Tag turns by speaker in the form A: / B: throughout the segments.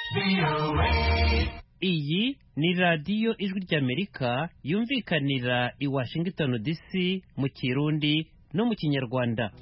A: Iyi ni radiyo ijwi ry'Amerika yumvikanira i Washington DC mu Kirundi no mu Kinyarwanda.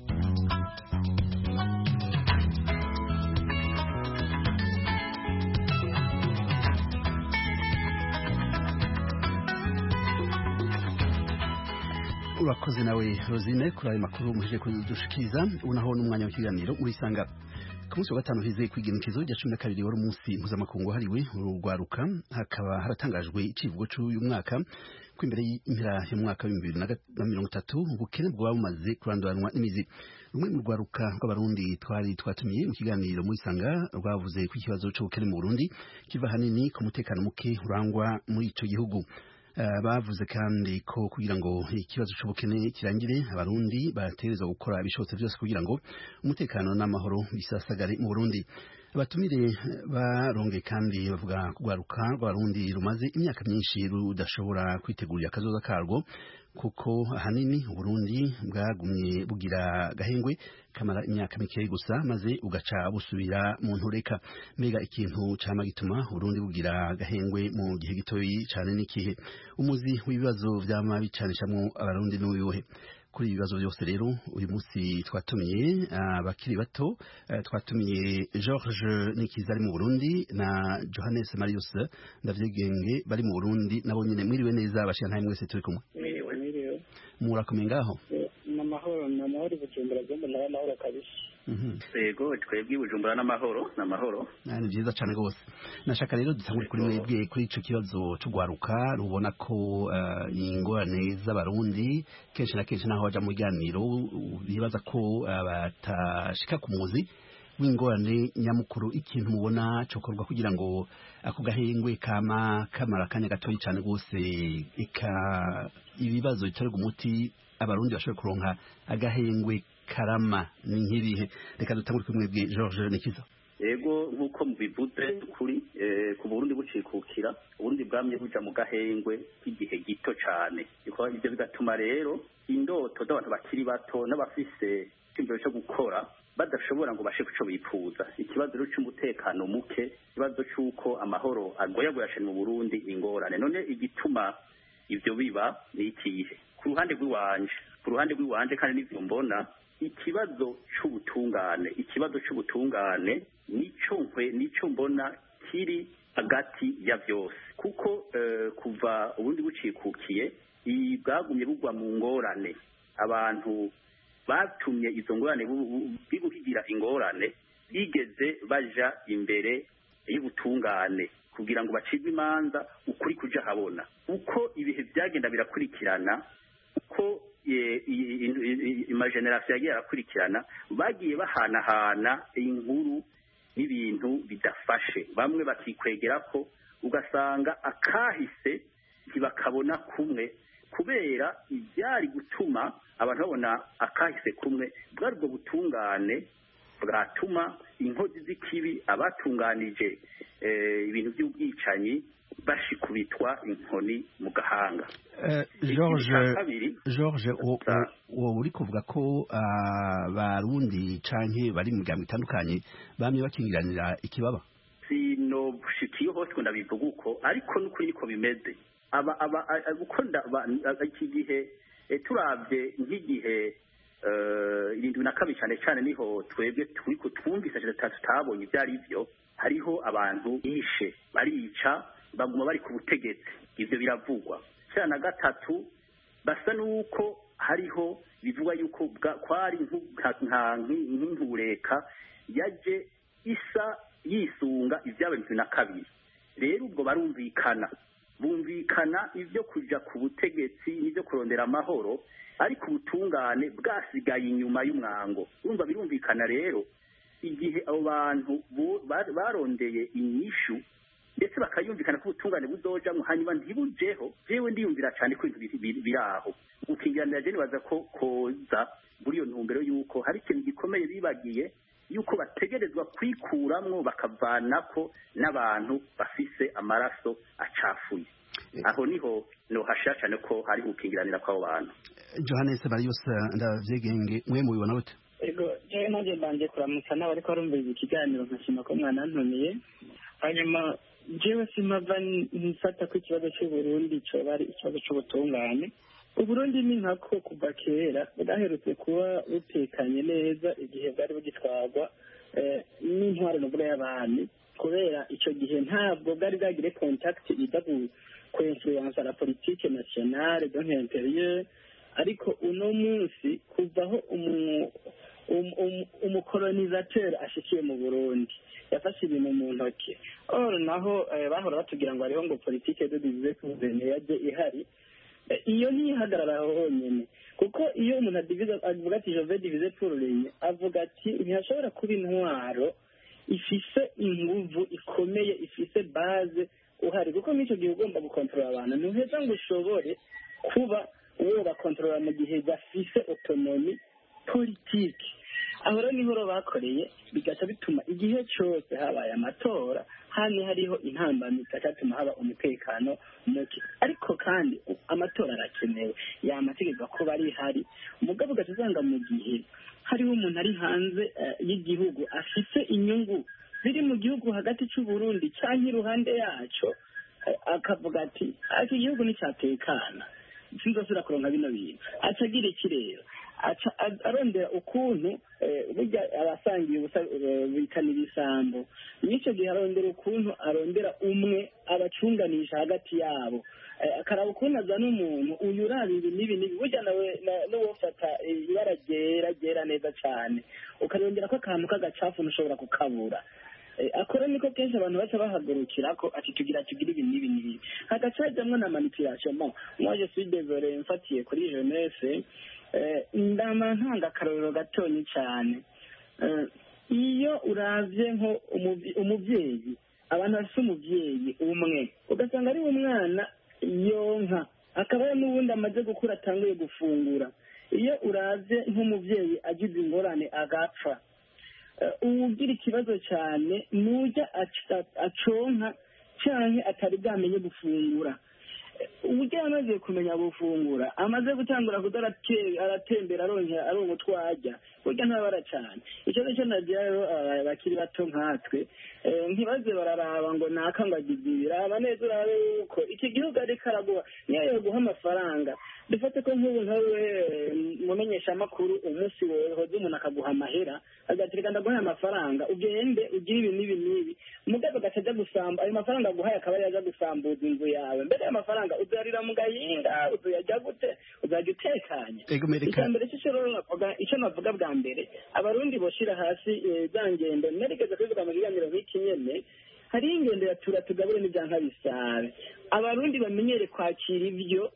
B: Urakoze nawe Rosine kuri ayo makuru muje kudushikiriza unaho n'umwanya w'ikiganiro urisanga ku munsi wa gatanu hize kwigenikizo rya 12 wari umunsi mpuzamakungu hariwe urugwaruka hakaba haratangajwe icivugo cy'uyu mwaka ko imbere y'impera y'umwaka wa 2030 ubukene bwaba bumaze kuranduranwa n'imizi. Rumwe mu rwaruka rw'abarundi twari twatumiye mu kiganiro muri sanga rwavuze ko ikibazo cy'ubukene mu Burundi kiva hanini ku mutekano muke urangwa muri ico gihugu. Bavuze kandi ko kugira ngo ikibazo cy'ubukene kirangire abarundi baterezwa gukora ibishobotse byose kugira ngo umutekano n'amahoro bisasagare mu Burundi. Abatumire baronge kandi bavuga kugwaruka rw'abarundi rumaze imyaka myinshi rudashobora kwitegurira akazoza karwo kuko ahanini Burundi bwagumye bugira gahengwe kamara imyaka mike gusa maze ugaca busubira mu ntureka. Mbega ikintu cama gituma Burundi bugira gahengwe mu gihe gitoyi cyane n'ikihe? Umuzi w'ibibazo vyama bicanishamwo abarundi n'uwiwe? Kuri ibibazo byose rero uyu munsi twatumiye abakiri bato twatumiye George Nikiza ari mu Burundi na Johannes Marius Ndavyegenge bari mu Burundi nabo nyine mwiriwe neza bashya ntaye mwese turi kumwe.
C: Mwiriwe
B: murakomeye ngaho?
C: Namahoro Bujumbura gomba n'amahoro kabisa.
D: Yego twebwe Bujumbura n'amahoro.
B: Ni byiza cyane gose. Nashaka rero dutangure kuri mwebwe kuri ico kibazo cy'ugwaruka rubona ko ingorane z'abarundi kenshi na kenshi naho baja mu biganiro bibaza ko batashika ku muzi w'ingorane nyamukuru. Ikintu mubona cokorwa kugira ngo ako gahengwe kamara kanya gatoyi cyane gose ibibazo bitorerwa umuti abarundi bashobora kuronka agahengwe karama ni nkirihe? Reka dutangure kuri mwebwe George Nikiza.
D: Yego nkuko mubivuze kuri ku Burundi bucikukira Burundi bwamye buja mu gahengwe k'igihe gito cyane iko ivyo bigatuma rero indoto z'abantu bakiri bato n'abafise icyumviro cyo gukora badashobora ngo bashe kuco bifuza. Ikibazo rero cy'umutekano muke, ikibazo cy'uko amahoro agoyagoyashe mu Burundi ingorane. None igituma ivyo biba ni ikihe? Ku ruhande rw'iwanje kandi n'ivyo mbona ikibazo c'ubutungane nico mbona kiri hagati ya vyose kuko kuva ubundi bucikukiye bwagumye bugwa mu ngorane. Abantu batumye izo ngorane biguhigira ingorane bigeze baja imbere y'ubutungane kugira ngo bacibwe imanza ukuri kuja habona. Uko ibihe byagenda birakurikirana uko imageneration yagiye arakurikirana bagiye bahanahana inkuru n'ibintu bidafashe, bamwe bakikwegera ko ugasanga akahise ntibakabona kumwe kubera ibyari gutuma abantu babona akahise kumwe bwari ubwo butungane bwatuma inkozi z'ikibi abatunganije ibintu by'ubwicanyi bashikubitwa inkoni mu gahanga.
B: George uri kuvuga ko abarundi canke bari mu migambo itandukanye bamye bakingiranira ikibaba?
D: Sino bushikiye hose ko ndabivuga uko ariko n'ukuri niko bimeze. Iki gihe turavye nk'igihe 72 cyane niho twebwe turiko twumvise tutabonye ibyari byo. Hariho abantu bishe barica baguma bari ku butegetsi, ivyo biravugwa. Cyane na gatatu basa nuko hariho bivuga yuko kwari nk'intureka yaje isa yisunga ivy'abantu na kabiri. Rero ubwo bumvikana ivyo kuja ku butegetsi n'ivyo kurondera amahoro, ariko ubutungane bwasigaye inyuma y'umwango. Urumva birumvikana rero igihe abo bantu barondeye inyishu ndetse bakayumvikana ko ubutungane buzojamwo hanyuma ntibujeho. Jewe ndiyumvira cyane ko ibintu biraho gukingiranira je nibaza ko koza muri iyo ntumbero yuko hari ikintu gikomeye bibagiye yuko bategerezwa kwikuramwo bakavanako n'abantu bafise amaraso acafuye. Aho niho no hashira cyane ko hari gukingiranira kw'abo bantu.
B: Johannes Marius Ndavyegenge mwe mubibona gute?
C: Ego je naje banje kuramutsa n'abariko barumviriza ikiganiro nkashima ko mwanantumiye hanyuma jewe simava nfata ko ikibazo cy'uburundi coba ari ikibazo c'ubutungane. Uburundi ni nkako kuva kera bwaherutse kuba butekanye neza igihe bwari bugitwarwa n'intwaro n'ubura y'abami, kubera icyo gihe ntabwo bwari bwagire contact ida ku influence la politique nationale donc intérieure. Ariko uno munsi kuvaho umukolonisateur ashikiye mu Burundi yafashe ibintu mu ntoki, naho bahora batubwira ngo hariho ngo politique de diviser pour régner yaje ihari, iyo ntihagarara honyine, kuko iyo umuntu avuga ati je vais diviser pour régner, avuga ati ntihashobora kuba intwaro ifise inguvu ikomeye, ifise base uhari, kuko n'icyo gihe ugomba gukontorora abantu, ntuheza ngo ushobore kuba uwo bakontorora mu gihe bafise autonomy politique. Aho rero niho bakoreye, bigaca bituma igihe cyose habaye amatora hani hariho intambamyi igatuma haba umutekano muke. Ariko kandi amatora arakenewe, yamategeko kuba ari hari, umugabo ugasanga mu gihe hariho umuntu ari hanze y'igihugu afite inyungu ziri mu gihugu hagati cy'u Burundi cyangwa iruhande yaco, akavuga ati iki igihugu nicyatekana sinzosubira kuronka bino bintu, acagira ikirero arondera ukuntu burya abasangiye bitana ibisambo, n'icyo gihe arondera ukuntu arondera umwe abacunganisha hagati yabo, akaraba ukuntu azana umuntu uyu uraba ibi n'ibi n'ibi, burya nawe n'uwofata ibara ryera neza cyane ukarondera ko akantu k'agacafu ntushobora kukabura. Akora niko kenshi abantu baca bahagurukira ko ati tugira ibi n'ibi n'ibi, hagacajamwo na manipulation. Moi je suis désolé mfatiye kuri jeunesse, ndama ntanga akarorero gatonyi cyane. Iyo uravye nko umuvyeyi, abantu bafite umuvyeyi umwe ugasanga ari umwana yonka, akaba n'ubundi amaze gukura atanguye gufungura, iyo uravye nk'umuvyeyi agize ingorane agapfa, uwugira ikibazo cyane nujya aconka cyane atari bwamenye gufungura. Uburyo amaze kumenya gufungura, amaze gutangura kudara aratembera aronka utwajya, burya ntabara cyane. Icyo cyo nagira rero bakiri bato nkatwe, ntibaze bararaba ngo naka ngo agize ibiraba neza, urabe yuko iki gihugu ari karaguha niyo yoguha amafaranga. Dufate ko nk'ubu nkawe mumenyesha amakuru umunsi wohoze umuntu akaguha amahera agatirika ndaguha amafaranga ugende ugire ibi n'ibi n'ibi, mugabo gatajya gusamba ayo mafaranga aguhaye akaba yaje gusambuza inzu yawe. Mbere y'amafaranga uzarira mu gahinga, uzajya gute, uzajya utekanye. Icyambere icyo navuga bwa mbere, abarundi boshira hasi za ngendo narigeze kuvuga mu kiganiro nk'iki nyene, hari ingendo ya tugabure n'ibyanka bisabe. Abarundi bamenyere kwakira ibyo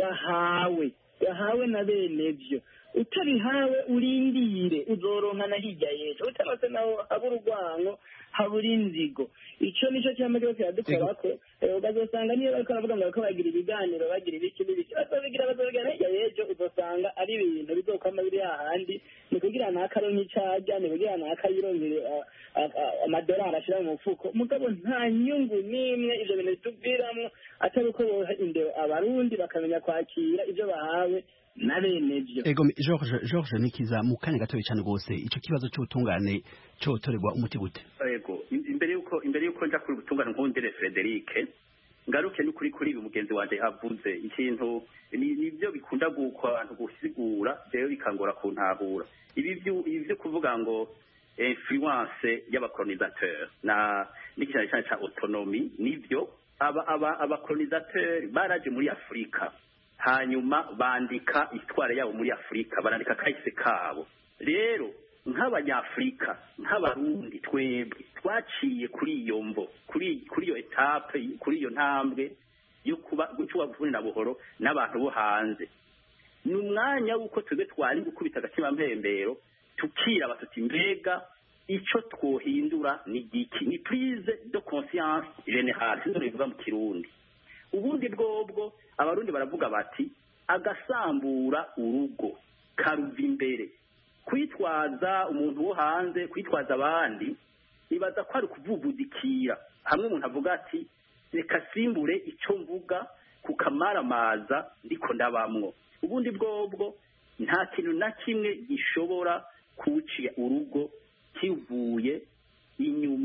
C: bahawe na bene byo, utabihawe urindire uzoronka na hirya y'ejo, utabase naho habura urwango habura inzigo. Icyo nicyo cyama cyose yadukora ko bazosanga niyo bariko baravuga ngo bariko bagira ibiganiro bagira ibiki n'ibiki, bazobigira hirya y'ejo uzosanga ari ibintu bizokwama biri hahandi, ni kugira n'akaronka icajya, ni kugira n'akayironkere amadolari ashira mu mufuko, mugabo nta nyungu n'imwe ivyo bintu bituviramwo atari uko boha indero abarundi bakamenya kwakira ibyo bahawe na bene byo.
B: George Nikiza, mu kanya gatoya cyane rwose, icyo kibazo cy'ubutungane cyotorerwa umuti gute?
D: Imbere yuko nja kuri ubutungane nkundire Frederic, ngaruke n'ukuri kuri ibi mugenzi wanje havuze ikintu nibyo bikunda gukwa abantu gusigura, rero bikangora kuntahura ibi byo kuvuga ngo influence y'abacolonisateur na n'ikintu cyane cya autonomy. Nibyo abacolonisateur baraje muri Afrika, hanyuma bandika histoire yabo muri Afrika, barandika kahise kabo. Rero nk'abanyafrika nk'abarundi twebwe twaciye kuri iyo mvo, kuri iyo etape, kuri iyo ntambwe yo kuba gucuba kuvunira buhoro n'abantu bo hanze. Ni umwanya w'uko twebwe twari gukubita agatima mpembero tukira batuti mbega icyo twohindura ni giki, ni prise de conscience générale sino bivuga mu Kirundi. Ubundi bwobwo abarundi baravuga bati agasambura urugo karuva imbere. Kwitwaza umuntu wo hanze, kwitwaza abandi, ibaza ko ari kuvuvudikira. Hamwe umuntu avuga ati reka simbure icyo mvuga kukamaramaza ndiko ndabamwo. Ubundi bwobwo nta kintu na kimwe gishobora kuciya urugo kivuye inyuma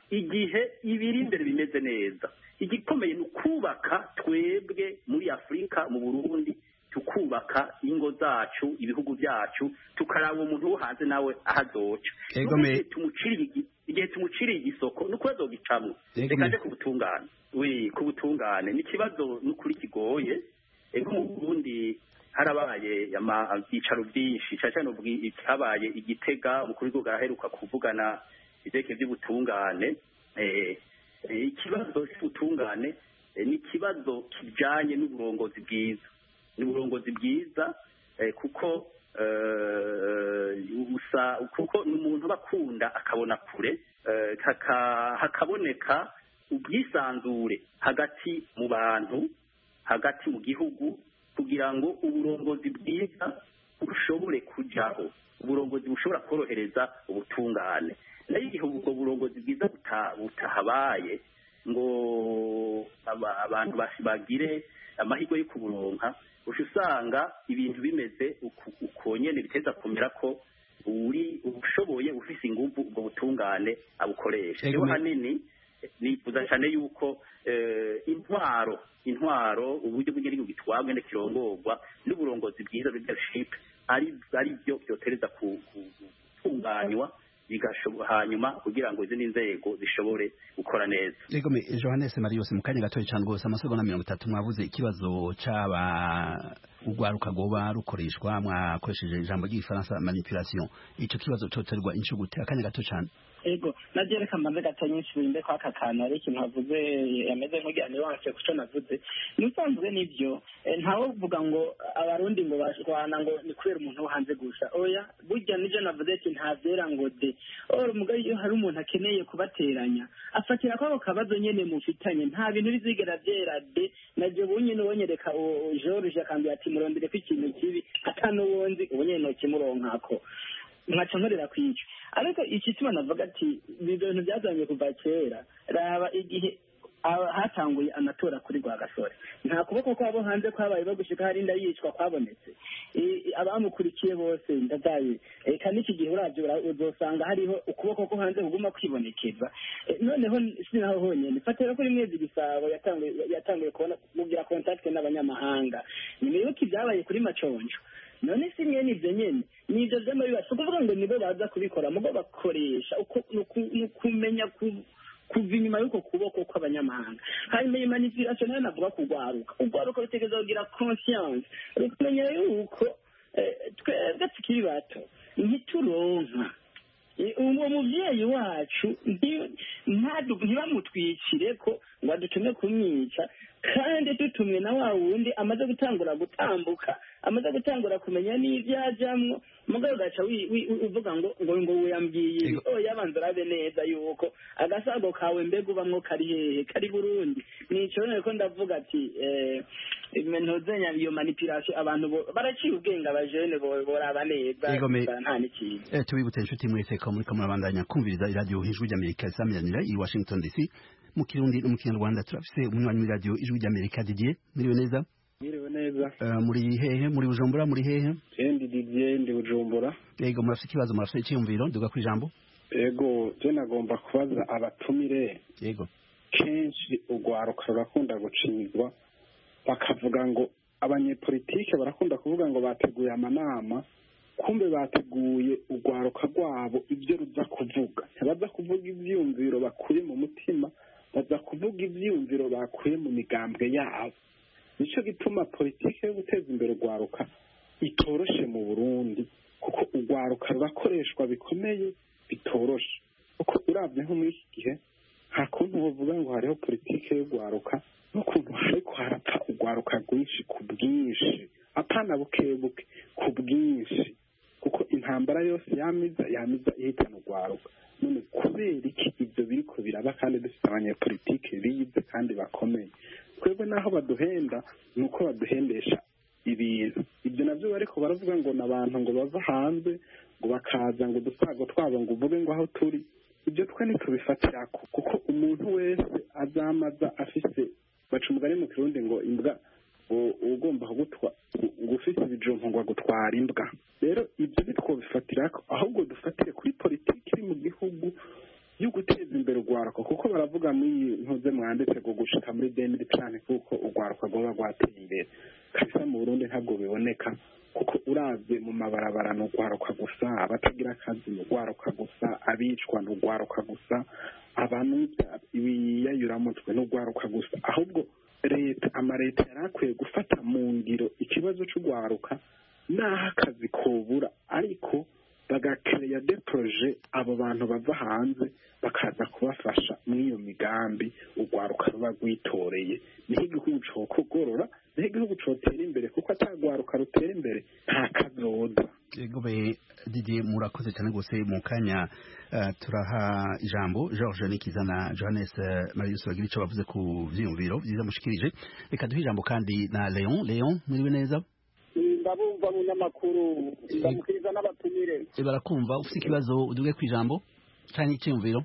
D: igihe ibiri imbere bimeze neza. Igikomeye ni ukubaka twebwe muri Afurika, mu Burundi, tukubaka ingo zacu, ibihugu byacu, tukaraba umuntu wo hanze nawe ahazoca. Igihe tumuciriye igisoko nuko azogicamwe. Reka nje ku butungane ni ikibazo n'ukuri kigoye. Ego mu Burundi harabaye ibyicaro byinshi, cyane habaye Igitega, umukuru w'igihugu araheruka kuvugana ibyerekeye by'ubutungane. Ikibazo cy'ubutungane ni ikibazo kijyanye n'uburongozi bwiza. Ni uburongozi bwiza kuko ni umuntu bakunda akabona kure, hakaboneka ubwisanzure hagati mu bantu, hagati mu gihugu, kugira ngo uburongozi bwiza bushobore kujyaho, uburongozi bushobora korohereza ubutungane. nayo igihe ubwo burongozi bwiza butahabaye ngo abantu bagire amahirwe yo kuburonka, usanga ibintu bimeze uko nyene biteza kumera ko ushoboye ufise ingufu ubwo butungane abukoresha. Rero hanini nifuza cyane yuko intwaro uburyo bw'igihugu gitwabwe n'ikirongorwa n'uburongozi bwiza leadership ari byo byotereza gutunganywa hanyuma kugira ngo izindi nzego zishobore gukora neza.
B: Yego Johannes Marius mu kanya gatoya cyane rwose amasegonda 30 mwavuze ikibazo cyaba ugwaruka goba rukoreshwa mwakoresheje ijambo ry'igifaransa manipulation. Ico kibazo coterwa incugute akanya gato cyane.
C: Ego nagereka mbanze gatanyinshi binde kwa kakana ari ikintu havuze yameze nk'ugirane wacu kuco navuze nisanzwe nivyo ntawo uvuga ngo abarundi ngo bashwana ngo ni kubera umuntu wo hanze gusha oya burya nije navuze ati ntavyera ngo de mugaye iyo hari umuntu akeneye kubateranya afatira kwako kabazo nyene mufitanye nta bintu bizigera vyera de naje bunyene wonyereka George akambi ati murondere ko ikintu kibi atano wonzi ubonyene no kimuronkako mwacankorera kwica. Ariko iki cyuma navuga ati ibintu byazanye kuva kera raba igihe hatanguye amatora kuri Rwagasore nta kuboko kwabo hanze kwabaye bagushika hari inda yicwa kwabonetse abamukurikiye bose ndadaye kandi iki gihe uravyo uzosanga hariho ukuboko ko hanze kuguma kwibonekeza noneho sinaho honyene fatira kuri mwezi gisabo yatanguye kubona mugira contact n'abanyamahanga nibibuka ibyabaye kuri Maconjo none simwe nivyo nyene nivyo by'amabibazo kuvuga ngo nibo baza kubikora mugo bakoresha kumenya kuva inyuma y'uko kuboko kw'abanyamahanga hanyuma manipulation nayo navuga kugwaruka rutegereza kugira conscience rukumenya yuko twebwe tukiri bato ntituronka uwo muvyeyi wacu ntibamutwikire ko ngo adutume kumwica kandi dutumwe na wa wundi amaze gutangura gutambuka amaze gutangura kumenya n'ivyajamwo mugabo gaca uvuga ngo wiyambwiye yabanza rabe neza yuko agasago kawe mbega ubamwo kari hehe kari Burundi nico niko ndavuga ati ntozenya iyo manipulation abantu baraciye ubwenge abajene boraba neza nta n'ikintu
B: tubibutse inshuti mwese ko muri kamurabandanya kumviriza radio Ijwi ry'Amerika isamiranyira i Washington DC mu Kirundi no mu Kinyarwanda turafise umunywanyi wa radio Ijwi ry'Amerika Didier miriwe neza muri hehe muri Bujumbura muri hehe
E: Ndi Didier ndi Bujumbura
B: yego murafise ikibazo murafise icyumviro nduga ku ijambo
E: yego je nagomba kubaza abatumire
B: yego
E: kenshi ugwaruka rurakunda gucinyizwa bakavuga ngo abanyepolitike barakunda kuvuga ngo bateguye amanama kumbe bateguye ugwaruka rwabo ibyo ruza kuvuga ntibaza kuvuga ivyumviro bakuye mu mutima baza kuvuga ivyumviro bakuye mu migambwe yabo nico gituma politike yo guteza imbere ugwaruka itoroshe mu Burundi kuko ugwaruka rurakoreshwa bikomeye bitoroshe kuko uravye nko muri iki gihe nta kuntu bavuga ngo hariho politike y'ugwaruka n'ukuntu hariko harapfa ugwaruka rwinshi ku bwinshi apana bukebuke ku bwinshi kuko intambara yose yamiza ihitana ugwaruka none kubera iki ibyo biriko biraba kandi dufite abanyepolitike bize kandi bakomeye twebwe naho baduhenda nuko baduhendesha ibintu ibyo navyo bariko baravuga ngo n'abantu ngo bava hanze ngo bakaza ngo dusago twabo ngo uvuge ngo aho turi ibyo twe ntitubifatira kuko umuntu wese azamaza afise baca umugani mu Kirundi ngo imbwa ugomba kugutwa ngo ufise ibijumpo ngo agutwara imbwa rero ibyo bitwo bifatira ahubwo dufatire kuri politiki iri mu gihugu yo guteza imbere urwaruka kuko baravuga muri ntuze mwanditse ngo gushika muri 2030 kuko urwaruka rwoba rwateye imbere kabisa mu Burundi ntabwo biboneka kuko uravye mu mabarabara no urwaruka gusa abatagira akazi no urwaruka gusa abicwa no urwaruka gusa abantu ibiyayuramutwe no urwaruka gusa ahubwo amaleta yarakwiye gufata mu ngiro ikibazo c'urwaruka naho akazi kobura ariko bagakereya de projet abo bantu bava hanze bakaza kubafasha muri iyo migambi urwaruka ruba rwitoreye niho igihugu cokogorora niho igihugu cotera imbere kuko atagwaruka rutera imbere nta kazoza.
B: Gobe Didier murakoze cyane gose mu kanya turaha ijambo George Nikiza na Johannes Marius bagira ico bavuze ku vyiyumviro vyiza mushikirije reka duhe ijambo kandi na Leon mwiriwe neza.
F: Ndabumva mu nyamakuru ndamukiriza n'abatumire
B: barakumva ufite ikibazo uduge ku ijambo cyane icyumviro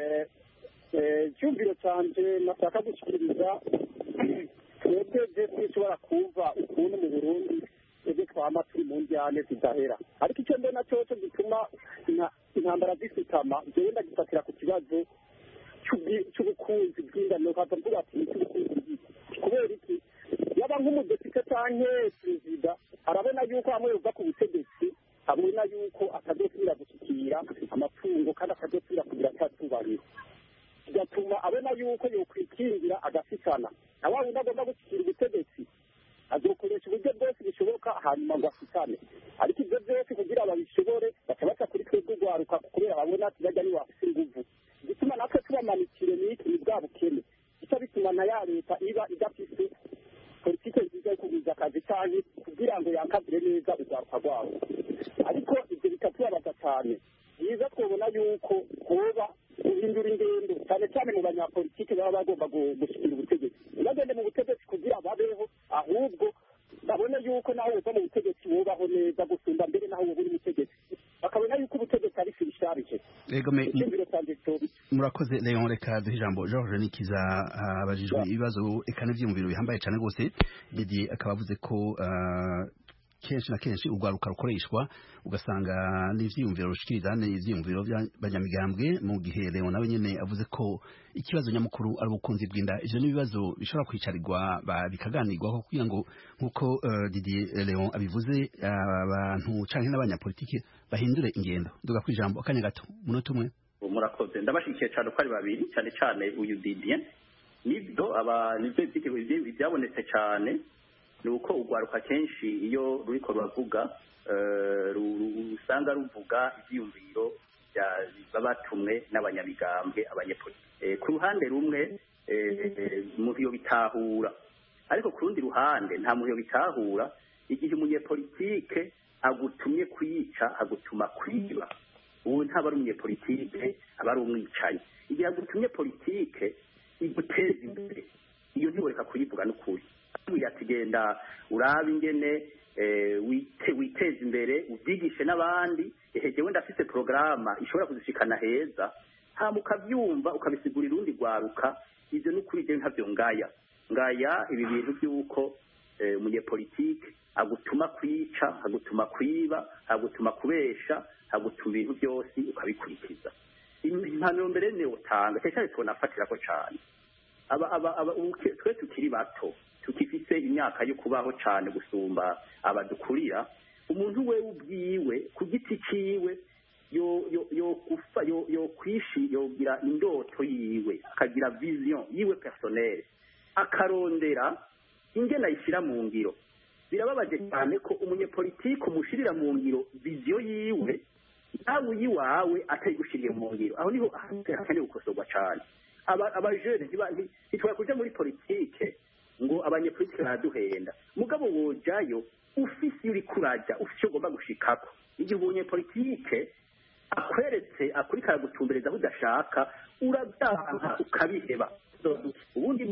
F: icyumviro canje nashaka gushikiriza twebwe dushobora kumva ukuntu mu Burundi twebwe twama turi mu njyane zidahera ariko icyo mbona cyoco gituma intambara zisitama jewe ndagifatira ku kibazo cy'ubukunzi bw'ingano ukavuga ati cy'ubukunzi kubera iki yaba nk'umudepite canke perezida arabona yuko hamwe yova ku butegetsi abona yuko atazosubira gushyikira amatungo kandi atazosubira kugira cyatubahiro bigatuma abona yuko yokwikingira agasitana na wa wundi agomba gushyikira ubutegetsi azokoresha uburyo bwose bishoboka hanyuma ngo asitane ariko ibyo byose kugira babishobore baca baca kuri twebwe urwaruka kubera babona ati bajya niwe afise inguvu gituma natwe tubamanikire n'iki ni bwa bukene icyo bituma na ya leta iba idafise politike nziza yo kugwiza akazi cyane kugira ngo yakazire neza urwaruka rwabo ariko ibyo bikatubabaza cyane byiza twabona yuko hoba guhindura ingendo cyane cyane mu banyapolitike baba bagomba gushyikira ubutegetsi ntibagende mu butegetsi kugira babeho ahubwo babone yuko naho uva mu butegetsi wubaho neza gusumba mbere naho uba uri mutegetsi bakabona yuko ubutegetsi ari firisharije.
B: Murakoze Leon reka duhe ijambo George Nikiza abajijwe ibibazo eka n'ivyumviro bihambaye cyane gose Didier akaba avuze ko kenshi na kenshi urwaruka rukoreshwa ugasanga n'ivyiyumviro rushikiriza n'ivyiyumviro by'abanyamigambwe mu gihe Leon nawe nyene avuze ko ikibazo nyamukuru ari ubukunzi bw'inda ivyo n'ibibazo bishobora kwicarirwa bikaganirwaho kugira ngo nkuko Didier Leon abivuze abantu canke n'abanyapolitike bahindure ingendo duga kwijambo akanya gato munota umwe.
D: Murakoze ndabashikiye cyane ko ari babiri cyane cyane uyu Didier nibyo nivyo byabonetse cyane nuko urwaruka kenshi iyo ruriko ruravuga usanga ruvuga ivyiyumviro babatumwe n'abanyamigambwe abanyepolitike ku ruhande rumwe umuntu yo bitahura ariko ku rundi ruhande nta muntu yo bitahura igihe umunyepolitike agutumye kuyica agutuma kwiba ubu ntaba ari umunyepolitike aba ari umwicaye igihe agutumye politike iguteza imbere iyo ntiboreka kuyivuga n'ukuri yatugenda uraba ingene witeza imbere ubyigishe n'abandi jewe ndafise programa ishobora kuzishikana heza hama ukavyumva ukabisigurira urundi rwaruka ivyo n'ukuri jewe ntavyo ngaya ibi bintu by'uko umunyepolitike agutuma kwica agutuma kwiba agutuma kubesha agutuma ibintu byose ukabikurikiza impanuro mbere ne utanga cyane tunafatira ko cyane twe tukiri bato tukifise imyaka yo kubaho cyane gusumba abadukurira umuntu we ubwiwe ku giti ciwe yogira indoto yiwe akagira vision yiwe personnelle akarondera ingene ayishyira mu ngiro birababaje cyane ko umunyepolitike umushirira mu ngiro vision yiwe nawe uyiwawe atayigushiriye mu ngiro aho niho hakeneye gukosorwa cyane abajene ntitwara kuja muri politike ngo abanyepolitike baraduhenda mugabo wojayo ufise iyo uriko uraja ufise icyo ugomba gushikako igihe umunyepolitike akweretse akurikara gutumbereza aho udashaka urabyanka ukabiheba ubundi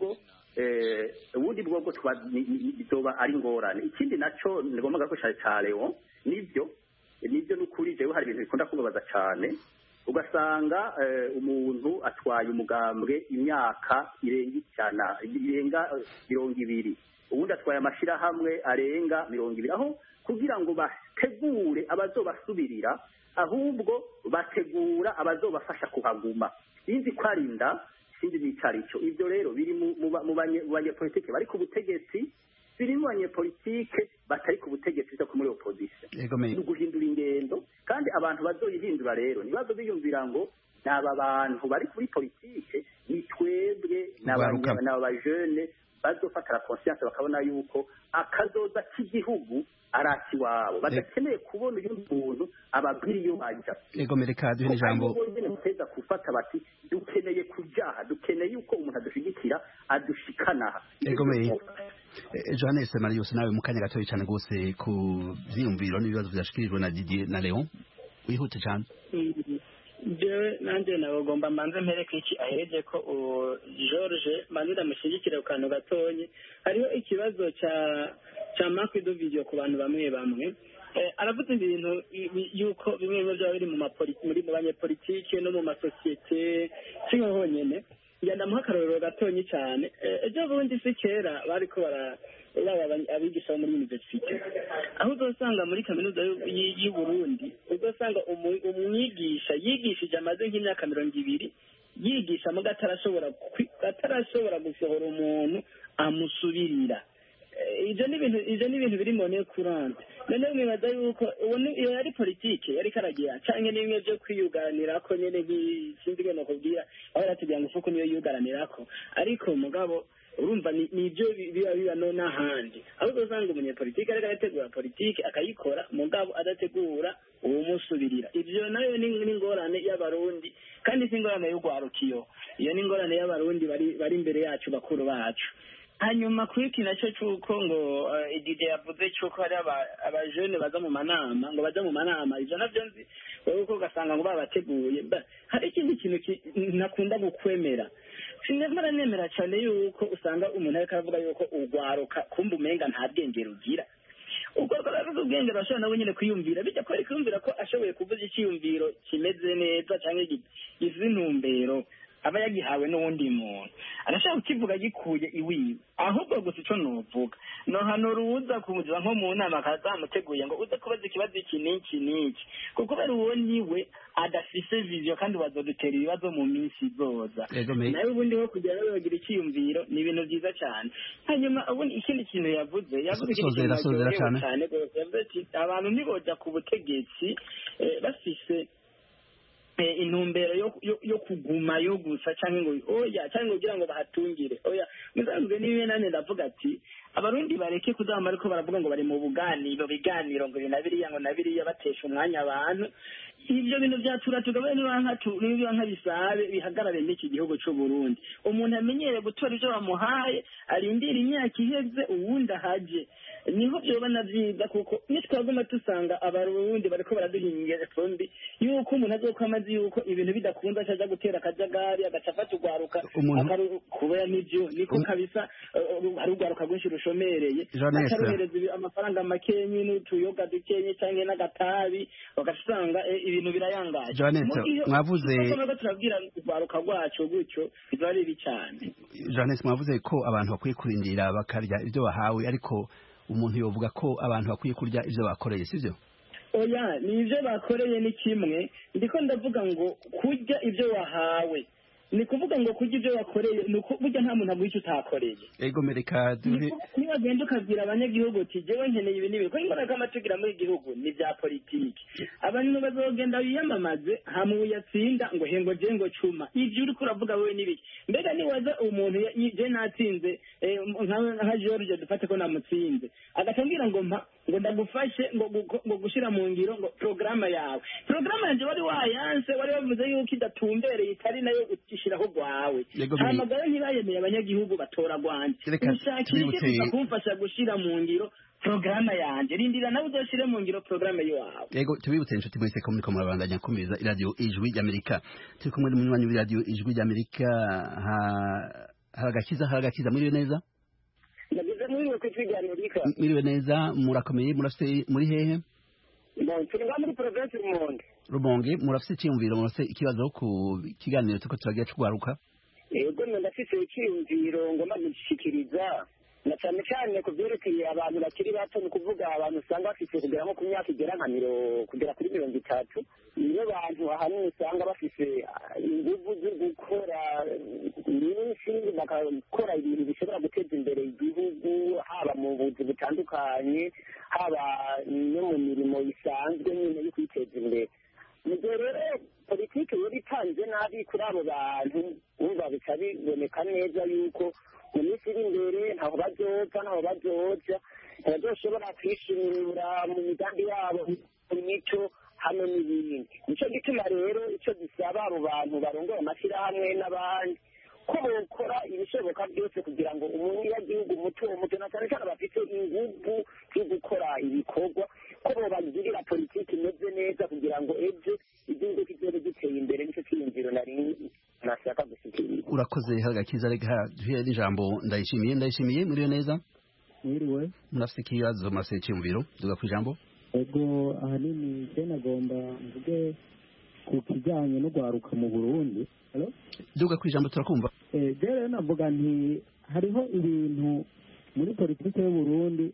D: bwobwo bizoba ari ingorane ikindi naco ngomba gakoresha ca Leon nivyo n'ukuri jewe hari ibintu bikunda kubabaza cyane ugasanga umuntu atwaye umugambwe imyaka irenga 20 ubundi atwaye amashirahamwe arenga 20 aho kugira ngo bategure abazobasubirira ahubwo bategura abazobafasha kuhaguma sinzi ko ari inda sinzi n'icarico ivyo rero biri mu banyepolitike bari ku butegetsi biri mu banyepolitike batari ku butegetsi byo muri opposition ni guhindura ingendo kandi abantu bazoyihindura rero nibazo biyumvira ngo n'aba bantu bari kuri politike ni twebwe n'abajene bazofata la conscience bakabona yuko akazoza k'igihugu araki wabo badakeneye kubona uyu muntu ababwira iyo bajya
B: mereka duhe ijambo
D: muteza kufata bati dukeneye kujaha dukeneye yuko umuntu adushigikira adushikana
B: Johannes Marius nawe mu kanya gatoya cyane gose ku vyiyumviro n'ibibazo byashikirijwe na Didier na Leon wihute cyane
C: jewe nanje nabagomba manze mpereke iki ahereje ko George manira mushigikire ku kantu gatonye hariho ikibazo ca marque de video ku bantu bamwe aravuze ibintu yuko bimwe byo biri muri mu banyepolitike no mu masosiyete sinko honyene ndamuha akarorero gatonye cyane ejo bundi se kera bariko abigisha muri universite aho uzosanga muri kaminuza y'u Burundi uzosanga umwigisha yigishije amaze nk'imyaka 20 yigisha mu gatarashobora gusohora umuntu amusubirira ivyo ni ibintu biri mone kurante none mwibaza yuko iyo yari politike yari karagira canke nimwe byo kwiyugaranirako nyene nk'ikindi geno kubwira aho yatubwira ngo ufuko niyo yugaranirako ariko mugabo urumva nibyo biba no n'ahandi aho uzosanga umunyepolitike ariko arategura politike akayikora mugabo adategura umusubirira ivyo nayo ni ingorane y'abarundi kandi si ingorane y'ugwarukiyo iyo ni ingorane y'abarundi bari imbere yacu bakuru bacu hanyuma kwiki nacyo cyuko ngo idide yavuze cyuko hari abajene baza mu manama ngo baza mu manama ivyo navyo nzi uko gasanga ngo babateguye hari ikindi kintu nakunda gukwemera sinemara nemera cyane yuko usanga umuntu ariko aravuga yuko ugwaruka kumba umenga nta bwenge rugira ubwo rero ubwenge bashobora nabo nyine kwiyumvira bijya ko kwiyumvira ko ashoboye kuvuza icyiyumviro kimeze neza cyangwa gizi intumbero aba yagihawe n'uwundi muntu arashaka kukivuga gikuye iwiwe ahubwo gusa ico novuga no hano ruza kumuza nko mu nama akazamuteguye ngo uze kubaza ikibazo iki n'iki kuko bari uwo niwe adafise vision kandi bazodutera ibibazo mu minsi izoza nawe ubundi ho kugira ngo bagira icyiyumviro ni ibintu byiza cyane hanyuma ubundi ikindi kintu yavuze cyane abantu niboja ku butegetsi bafise intumbero yo kuguma yo gusa cyangwa ngo cyangwa kugira ngo bahatungire muzanzwe niwe nane ndavuga ati abarundi bareke kuzamba ariko baravuga ngo bari mu biganiro ngo nabiriya batesha umwanya abantu ivyo bintu byatura tugabe niba bisabe bihagarare n'iki gihugu cy'u Burundi umuntu amenyere gutora ivyo bamuhaye arindira imyaka iheze uwundi ahaje niho byoba navyiza kuko nitwaguma tusanga abarundi bariko baraduhingira fombi yuko umuntu azokwamazi yuko ibintu bidakunda cyaja gutera akajagari agacafata ugwaruka kubera nivyo niko kabisa ari ugwaruka gwinshi rushomereye akarohereza amafaranga makenyi n'utuyoga dukenye cyangwa n'agatabi bagasanga ibintu birayangaje
B: mwavuze
C: turabwira ugwaruka rwacu gutyo bizari bicane
B: Johannes mwavuze ko abantu bakwiye kurindira bakarya ibyo bahawe ariko umuntu yovuga ko abantu bakwiye kurya ivyo bakoreye sivyo
C: oya ni ivyo bakoreye ni kimwe ndiko ndavuga ngo kurya ivyo wahawe ni kuvuga ngo kurya ivyo wakoreye nuko burya nta muntu agwica utakoreye
B: ego mereka dure
C: niba genda ukabwira abanyagihugu ati jewe nkeneye ibi nibi ko imbaraga amatugira muri gihugu ni bya politiki abantu bazogenda biyamamaze hamwe uyatsinda ngo hengo je ngo cuma ivyo uri kuravuga wewe nibiki mbega niwaza umuntu je natsinze nka George dufate ko namutsinze agatambira ngo ndagufashe ngo gushira mu ngiro ngo programa yawe yanje wari wayanse wari bavuze yuko idatumbereye itari nayo shiraho gwawe hamagara ntibayemeye abanyagihugu batora gwanje ushakire kumfasha gushira mu ngiro programa yanje rindira nawe uzoshire mu ngiro programa yawe
B: yego tubibutse inshuti mwese ko muriko murabandanya kumeza iradio ijwi ry'Amerika turi kumwe n'umunywanyi w'iradio ijwi ry'Amerika haragakiza muri neza
F: nagize muri kwitwiganirika
B: miriwe neza murakomeye murafite muri hehe
F: turi muri province
B: Rumonge murafite icyumviro murafite ikibazo ku kiganiro tuko turagiye cugwaruka
F: yego ndafite icyumviro ngo manishikiriza na cyane cyane ku byerekeye abantu bakiri bato, ni ukuvuga abantu usanga bafite kugera nko ku myaka igera nka kugera kuri 30, niyo bantu ahanini usanga bafite ingufu zo gukora nyinshi, bagakora ibintu bishobora guteza imbere igihugu, haba mu buzi butandukanye, haba no mu mirimo isanzwe nyine yo kwiteza imbere. mu gihe rero politiki yari itanze nabi kuri abo bantu, wumva bica biboneka neza yuko mu minsi iri imbere ntaho bazoja ntibazoshobora kwishimira mu migambi yabo mu mico hamwe n'ibindi. Nico gituma rero ico gisaba abo bantu barongoye amashyirahamwe n'abandi ko bokora ibishoboka byose kugira ngo umunyagihugu muto na cyane cyane bafite ingufu zo gukora ibikorwa, ko bobagirira politiki imeze neza kugira ngo ejo igihugu kizobe giteye imbere. Nicyo cyiyumviro nari nashaka gushyikiriza.
B: Urakoze Hagakiza, reka duhere n'ijambo Ndayishimiye muriyo neza.
G: Mwiriwe.
B: Murafite ikibazo murafite icyumviro duga ku ijambo.
G: Ego ahanini nagomba mvuge ku kijyanye no gwaruka mu Burundi. Hello?
B: Duga ku ijambo turakumva.
G: Rero navuga nti hariho ibintu muri politiki y'u Burundi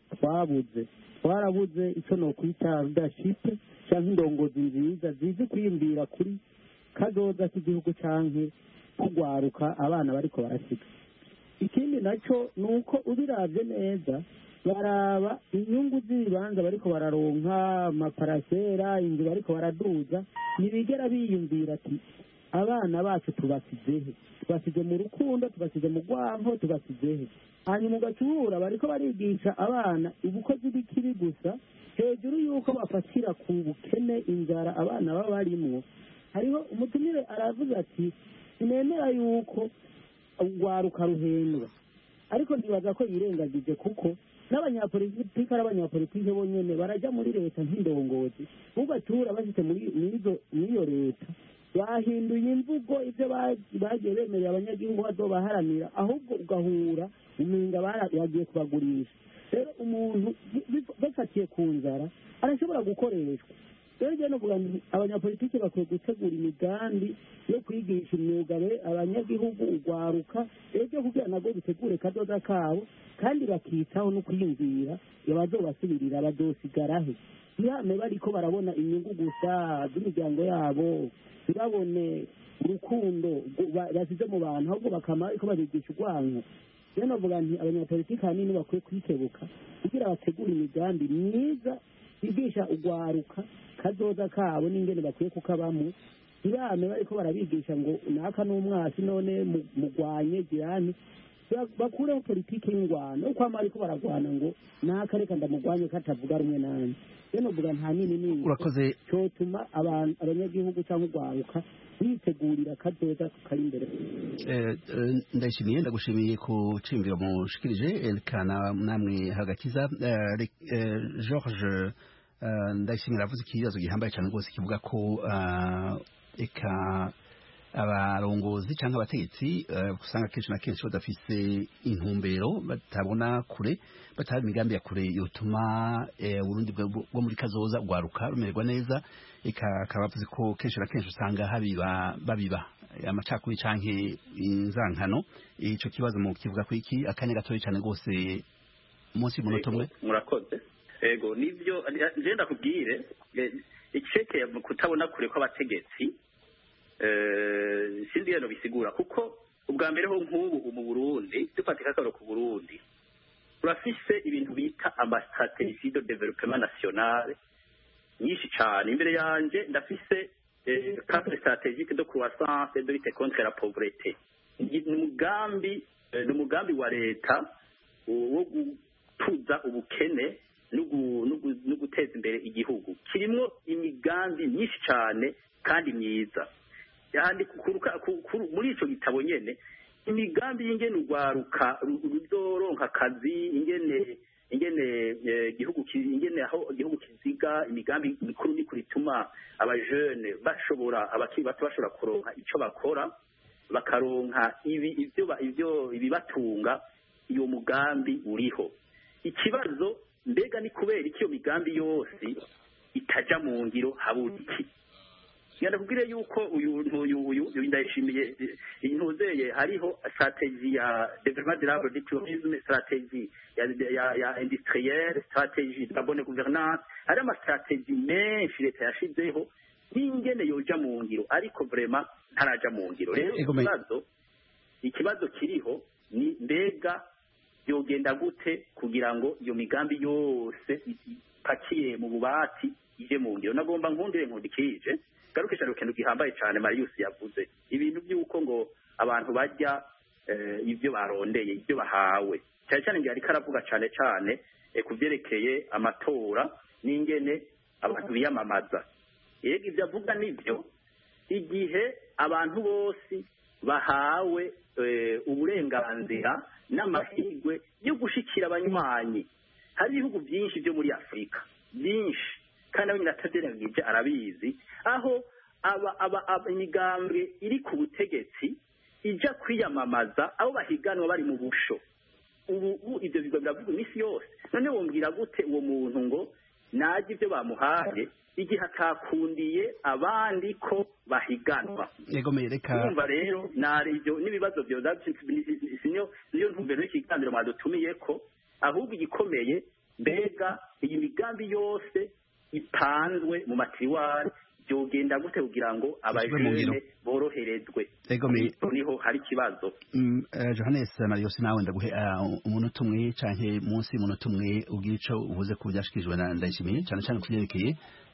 G: twarabuze icyo no kwita leadership cyangwa indongozi nziza zizi kwiyumvira kuri kazoza k'igihugu canke kugwaruka abana bariko barasiga. Ikindi nacyo nuko ubiravye neza baraba inyungu z'ibibanza bariko bararonka, amaparasera, inzu bariko baraduza, ntibigera biyumvira ati abana bacu tubasizehe, tubasize mu rukundo, tubasize mu rwanko, tubasizehe. Hanyuma ugacura bariko barigisha abana ubukozi bw'ikibi gusa, hejuru y'uko bafatira ku bukene, inzara abana baba barimwo. Hariho umutumire aravuze ati sinemera yuko urwaruka ruhendwa, ariko ntibaza ko yirengagije kuko n'abanyapolitiki ari abanyapolitiki bonyene barajya muri leta nk'indongozi, ugatura bashyize muri iyo leta bahinduye imvugo, ibyo bagiye bemerera abanyagihugu bazobaharanira, ahubwo ugahura umenga bagiye kubagurisha. Rero umuntu bafatiye ku nzara arashobora gukoreshwa. Rero njye novuga nti abanyapolitiki bakwiye gutegura imigambi yo kwigisha imyuga abanyagihugu, ugwaruka ejo kugira nabwo bitegure kazoza kabo, kandi bakitaho no kwiyumvira abazobasubirira bazosigarahe. Ntihame bariko barabona inyungu gusa z'imiryango yabo, ntibabone urukundo basize mu bantu, ahubwo bakama ariko babigisha urwanko. Rero navuga nti abanyapolitiki hanini bakwiye kwikebuka kugira bategure imigambi myiza bigisha ugwaruka kazoza kabo n'ingene bakwiye kukabamo. Ntibame bariko barabigisha ngo naka n'umwasi none mugwanye girani, bakureho politiki y'ingwano uko ama ariko baragwana ngo naka reka ndamugwanye katavuga rumwe nani. Rero navuga nta nini ni
B: urakoze
G: cyotuma abanyagihugu cyangwa ugwaruka bitegurira kazoza kari imbere.
B: Ndayishimiye, ndagushimiye ku cimviro mushikirije elkana namwe Hagakiza. George Ndayishimiye aravuze ikibazo gihambaye cyane rwose kivuga ko eka abarongozi cyangwa abategetsi usanga kenshi na kenshi badafise intumbero, batabona kure, batari imigambi ya kure yotuma Burundi bwo muri kazoza ugwaruka rumererwa neza. Eka akabavuze ko kenshi na kenshi usanga babiba amacakubiri canke inzankano. Ico kibazo mu kivuga ko iki akanya gatoyi cyane rwose munsi y'umunota umwe.
D: Murakoze. Ego nivyo nje ndakubwire icekeye kutabona kure kw'abategetsi sindi yano bisigura, kuko ubwa mbere ho nk'ubu mu Burundi dufatika akaro ku Burundi turafise ibintu bita amastratégie de développement national nyinshi cyane. Imbere yanje ndafise cadre stratégique de croissance et de lutte contre la pauvreté. Ni umugambi wa leta wo gutuza ubukene no guteza imbere igihugu, kirimo imigambi myinshi cyane kandi myiza. Yandi muri ico gitabo nyene imigambi y'ingene ugwaruka ruzoronka akazi, ingene ingene aho igihugu kiziga, imigambi mikuru ni kurituma abajene abakiri bato bashobora kuronka ico bakora, bakaronka ibibatunga. Iyo mugambi uriho. Ikibazo mbega ni kubera iki iyo migambi yose itaja mu ngiro habura iki? ngenda kubwire yuko uyu ndayishimiye intuzeye hariho strategie ya développement durable du tourisme, strategie ya industrielle, strategie de la bonne gouvernance, hari amastrategie menshi leta yashizeho n'ingene yoja mu ngiro, ariko vraiment ntaraja mu ngiro. Rero ikibazo kiriho ni mbega yogenda gute kugira ngo iyo migambi yose ipakiye mu bubati ije mu ngiro. Nagomba nkundikije garukisha rukendo gihambaye cyane Marius yavuze ibintu by'uko ngo abantu bajya ibyo barondeye, ibyo bahawe, cyane cyane ngiye ariko aravuga cyane cyane kuvyerekeye amatora n'ingene abantu biyamamaza. Yego ibyo avuga nibyo, igihe abantu bose bahawe uburenganzira n'amahirwe yo gushikira abanywanyi. Hari ibihugu byinshi byo muri Afurika byinshi kandi abanyina ataderagije arabizi, aho imigambwe iri ku butegetsi ija kwiyamamaza abo bahiganwa bari mu busho. Ubu ibyo bigo biravuga iminsi yose. None wumvira gute uwo muntu ngo naje ibyo bamuhaye igihe atakundiye abandi ko bahiganwa? Urumva rero naribyo n'ibibazo byo niyo ntumbero y'ikiganiro mwadutumiye ko, ahubwo igikomeye mbega iyi migambi yose ipanzwe mu matiriwari byogenda gute kugira ngo abajene boroherezwe. Niho hari ikibazo.
B: Johannes Marius, nawe ndaguhe umunota umwe canke munsi y'umunota umwe ugira ico uvuze ku byashikijwe na Ndayishimiye, cyane cyane kuvyerekeye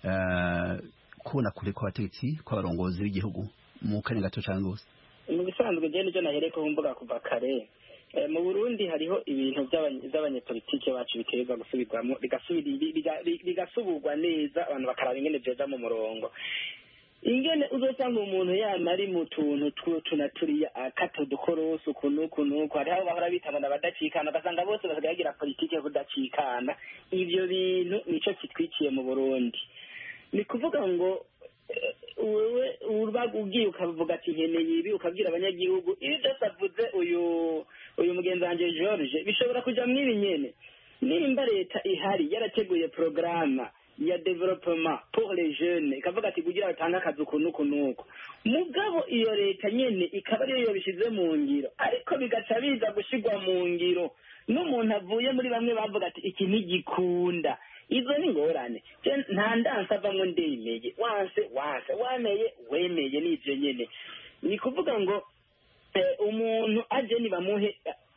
B: kubona kure kw'abategetsi kw'abarongozi b'igihugu mu kanya gato cyane gose.
C: Mu bisanzwe je n'icyo nahereko mvuga kuva kare, mu Burundi hariho ibintu by'abanyepolitike bacu biterwa gusubirwamo bigasubirwa neza, abantu bakaraba ingene vyoza mu murongo. Ingene uzosanga umuntu yamari mu tuntu tunaturiya akato dukoroso ukuntu hariho abo bahora bitanga abadacikana, ugasanga bose basigagira politike yo kudacikana. Ivyo bintu nico kitwiciye mu Burundi. Ni kuvuga ngo wewe ugiye ukavuga ati nkeneye ibi, ukabwira abanyagihugu ibi byose avuze uyu mugenzi wanje George, bishobora kuja mw'ibi nyene. Nimba leta ihari yarateguye programa ya development pour les jeunes, ikavuga ati kugira batanga akazi ukuntu, mugabo iyo leta nyene ikaba ariyo yobishize mu ngiro, ariko bigaca biza gushigwa mu ngiro n'umuntu avuye muri bamwe bavuga ati iki ntigikunda. Izo ni ngorane. Nta ndansa avamwo ndemeye, wanse wameye wemeye, n'ivyo nyene. Ni kuvuga ngo umuntu aje ni bamuhe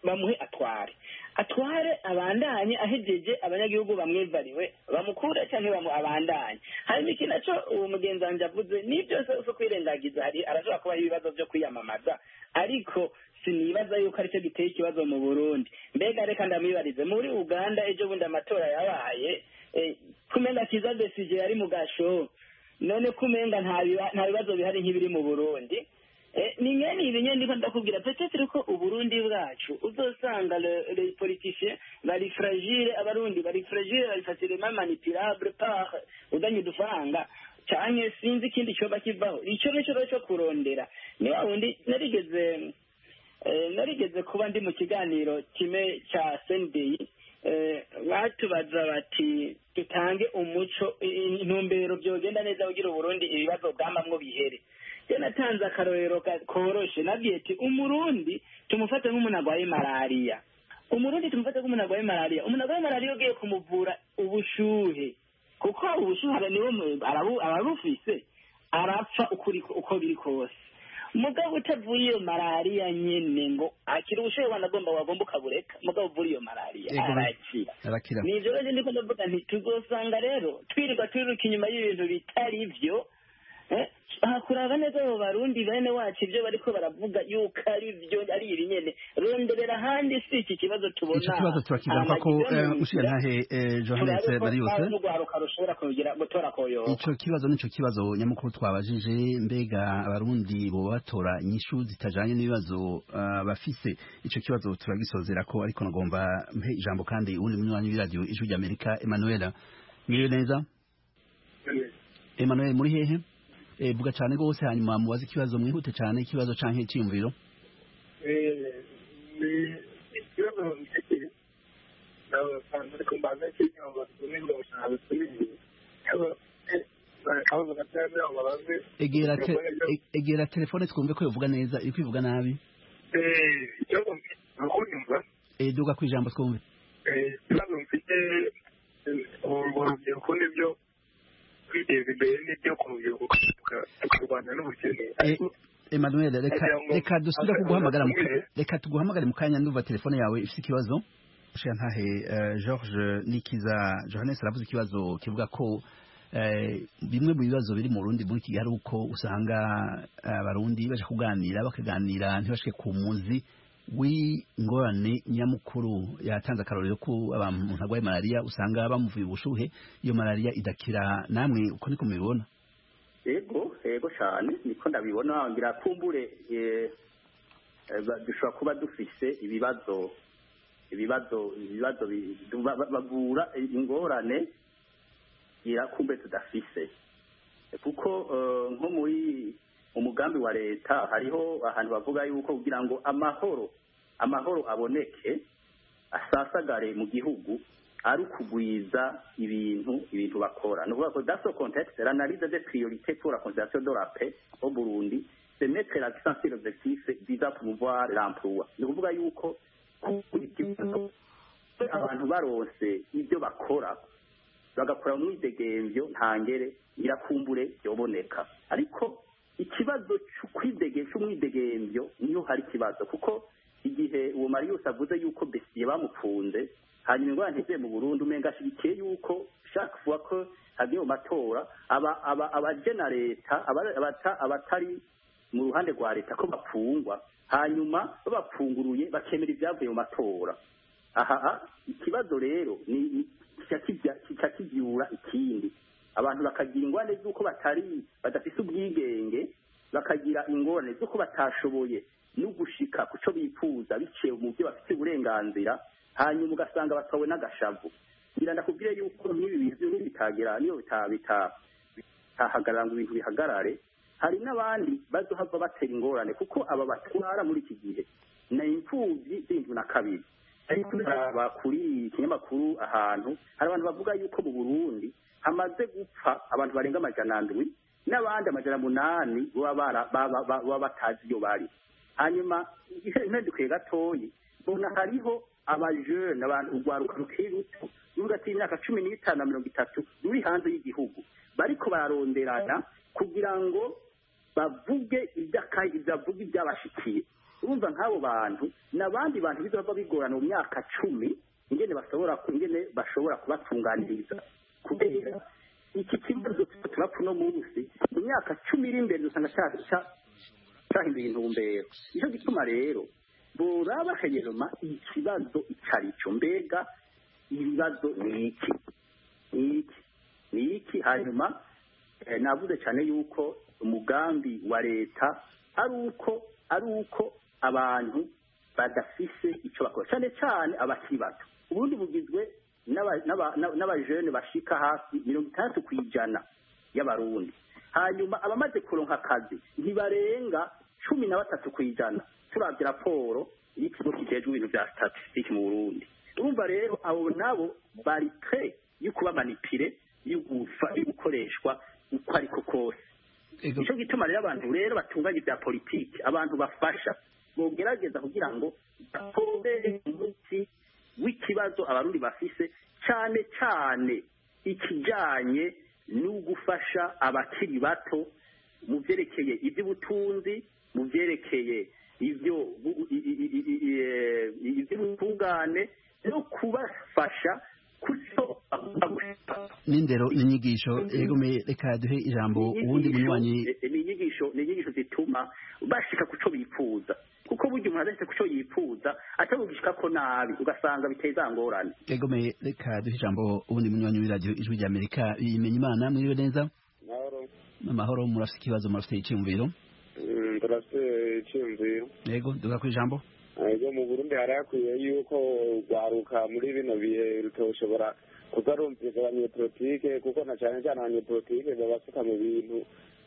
C: atware abandanye, ahejeje abanyagihugu bamwevariwe bamukura cyangwa abandanye. Hanyuma iki naco uwo mugenzi wanje avuze ni byose uko kwirengagiza, hari arashobora kuba ibibazo byo kwiyamamaza, ariko sinibaza yuko aricyo giteye ikibazo mu Burundi. Mbega reka ndamwibarize, muri Uganda ejo bundi amatora yabaye, kumenga kiza desije yari mu gasho, none kumenga nta bibazo bihari nk'ibiri mu Burundi. Ni ngene ibinye ndiko ndakubwira, peut-être ko Uburundi bwacu uzosanga les politiciens bari fragile, abarundi bari fragile, bari facilement manipulable par udanye dufaranga cyane, sinzi ikindi cyo bakivaho. Ico cyo kurondera ni wundi narigeze kuba ndi mu kiganiro kimwe cya Sunday, batubaza bati tutange umuco intumbero byogenda neza kugira Uburundi ibibazo bwamamwo bihere. Natanze akarorero koroshe, nabwiye ati umurundi tumufate nk'umuntu agwaye malaria. Umuntu agwaye malaria ugiye kumuvura ubushuhe, kuko ubushuhe niwo arabufise, arapfa uko biri kose. Mugabo utavuye iyo malaria nyene ngo akira ubushuhe wagomba ukabureka, mugabo uvura iyo malaria arakira. Nivyo rero ndiko ndavuga nti tuzosanga rero twirirwa twiruka inyuma y'ibintu bitari vyo. Kuraba neza abo barundi bene wacu ibyo bariko baravuga yuko ari byo ari ibinyene, ronderera handi si iki kibazo tubona.
B: Ico kibazo turakigaruka ko ushiranahe Johannes Marius, ico kibazo nico kibazo nyamukuru twabajije, mbega abarundi bo batora inyishu zitajanye n'ibibazo bafise. Ico kibazo turagisozera ko, ariko nagomba mpe ijambo kandi undi munywanyi w'iradio Ijwi ry'Amerika Emmanuel. Mwiriwe neza Emmanuel, muri hehe? Vuga cyane gose hanyuma mubaze ikibazo mwihute cyane, ikibazo canke iciyumviro.
F: Ikibazo mfite nawe kandi kumbaza ikibazo
B: egera telefone twumve ko yovuga neza iri kwivuga nabi duga ku ijambo twumve
H: ikibazo mfite urubyiruko nibyo kwiteza imbere n'ibyo ku rubyiruko tukarwanya n'ubukene
B: Emmanuel reka dusubire kuguhamagara reka tuguhamagare mu kanya ndumva telefone yawe ifite ikibazo ntahe George Nikiza Johannes aravuze ikibazo kivuga ko bimwe mu bibazo biri mu Burundi muri iki hari uko usanga abarundi baje kuganira bakaganira ntibashike ku muzi w'ingorane nyamukuru yatanze akarorero ko abantu ntagwaye malaria usanga bamuvuye ubushuhe iyo malaria idakira namwe uko niko mubibona
D: ego cyane niko ndabibona ngira kumbure dushobora kuba dufise ibibazo bagura ingorane kumbe tudafise kuko nko muri umugambi wa leta hariho ahantu bavuga yuko kugira ngo amahoro aboneke asasagare mu gihugu ari ukugwiza ibintu bakora. Ni ukuvuga ko dans ce contexte l'analyse des priorités pour la conservation de la paix au Burundi c'est mettre l'accent sur l'objectif visant à promouvoir l'emploi. Ni ukuvuga yuko abantu baronse ibyo bakora bagakora mu mwidegemvyo ntangere irakumbure yoboneka, ariko ikibazo cy'umwidegemvyo niyo hari ikibazo kuko igihe uwo Marius avuze yuko Besigye bamukunze hanyuma ingwara nteze mu Burundi umenga ashigikiye yuko chaque fois ko hagiye mu matora abajena leta abatari mu ruhande rwa leta ko bapfungwa hanyuma babapfunguruye bakemera ibyavuye mu matora. Ikibazo rero ni kibyura ikindi abantu bakagira ingorane z'uko badafise ubwigenge, bakagira ingorane z'uko batashoboye no gushika kuco bifuza biciye mu byo bafite uburenganzira, hanyuma ugasanga batawe n'agashavu. Ngira ndakubwire yuko nk'ibi bintu bitagera niyo bitahagarara ngo ibintu bihagarare, hari n'abandi bazohava batera ingorane kuko aba batwara muri iki gihe na imfuvyi z'indwi na kabiri. Ariko kuri ikinyamakuru ahantu hari abantu bavuga yuko mu Burundi hamaze gupfa abantu barenga 100 n'abandi 800 baba batazi iyo bari. Hanyuma impinduka gatoyi bona hariho abajene abantu urwaruka rukiri ruto rugati imyaka 15 na 30 ruri hanze y'igihugu bariko bararonderana kugira ngo bavuge ibyabashikiye. Urumva nk'abo bantu n'abandi bantu bizaba bigorana mu myaka 10 ingene bashobora kubatunganiriza kubera iki kibazo turapfa no munsi mu myaka 10 iri imbere usanga cyahinduye intumbero. Nicyo gituma rero boraba henyuma ikibazo icarico mbega ibibazo ni iki hanyuma navuze cyane yuko umugambi wa leta ari uko abantu badafise icyo bakora cyane cyane abakiri bato. Ubundi bugizwe n'abajene bashika hafi 30% y'abarundi, hanyuma abamaze kuronka akazi ntibarenga 13%. Turavye raporo y'ikigo kijejwe ibintu vya statistique mu Burundi. Urumva rero abo nabo bari prêt yuko bamanipire yugukoreshwa uko ariko kose. Nico gituma rero abantu rero batunganye bya politiki, abantu bafasha bogerageza kugira ngo batore umuti w'ikibazo abarundi bafise, cyane cyane ikijanye no gufasha abakiri bato mu byerekeye iby'ubutunzi, mu byerekeye iby'ubutungane no kubafasha kuco
B: n'indero n'inyigisho. Egome reka duhe ijambo ubundi munywanyi.
D: N'inyigisho zituma bashika kuco bifuza kuko buryo umuntu adafite kuco yifuza atabugishika ko nabi ugasanga biteza ngorane.
B: Egome reka duhe ijambo ubundi munywanyi w'iradio Ijwi rya Amerika Bimenya Imana. Mwiriwe neza? Amahoro. Murafite ikibazo, murafite icyumviro?
I: Turafite icyumviro.
B: Yego duga ku ijambo.
I: Ego mu Burundi harakwiye yuko rwaruka muri bino bihe rutoshobora kuzarumviriza abanyepolitike kuko na cyane cyane abanyepolitike babasuka mu bintu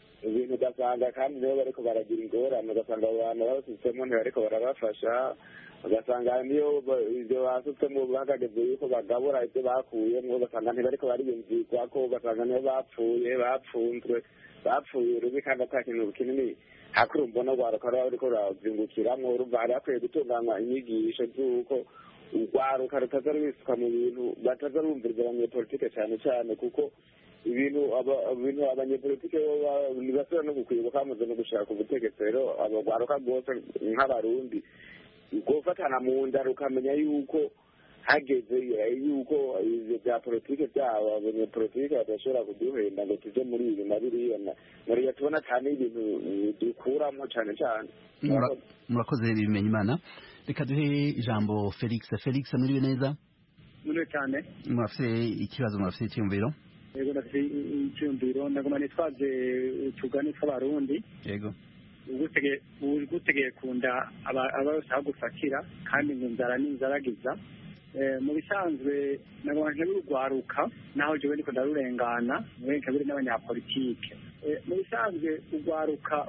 I: ugasanga kandi nibo bariko baragira ingorane, ugasanga abo bantu babasizemo ntibariko barabafasha ugasanga niyo ibyo basutsemo bahageze yuko bagabura ibyo bakuyemo ugasanga ntibariko bariyumvirwa ko ugasanga niyo bapfunzwe bapfuye rubi kandi ata kintu kinini hakuru mbona urwaruka ruba ruriko ruravyungukiramwo urumva hari hakwiye gutunganywa inyigisho z'uko urwaruka rutaza rubisuka mu bintu bataza rumviriza abanyepolitike cyane cyane kuko ibintu abanyepolitike ntibasubira no gukwibuka bamaze no gushaka ubutegetsi rero abagwaruka rwose nk'abarundi gufatana mu nda rukamenya yuko hageze yuko ivyo vya politike vyabo abanyepolitike badashobora kuduhenda ngo tuje muri ibi na biriya nariya tubona cyane ibintu dukuramo cyane cyane.
B: Murakoze bimenya imana. Reka duhe ijambo Felix. Felix mwiriwe neza?
J: Mwiriwe cyane.
B: Murafise ikibazo, murafise icyumviro?
J: Yego ndafise icyumviro, ndagoma nitwaje utugani tw'abarundi.
B: Yego.
J: Ugutegeye kunda abashaka gufatira kandi ngo inzara n'inzaragiza. Mu bisanzwe nagoma nk'urwaruka naho jewe ndiko ndarurengana mwenke biri n'abanyapolitike. Mu bisanzwe urwaruka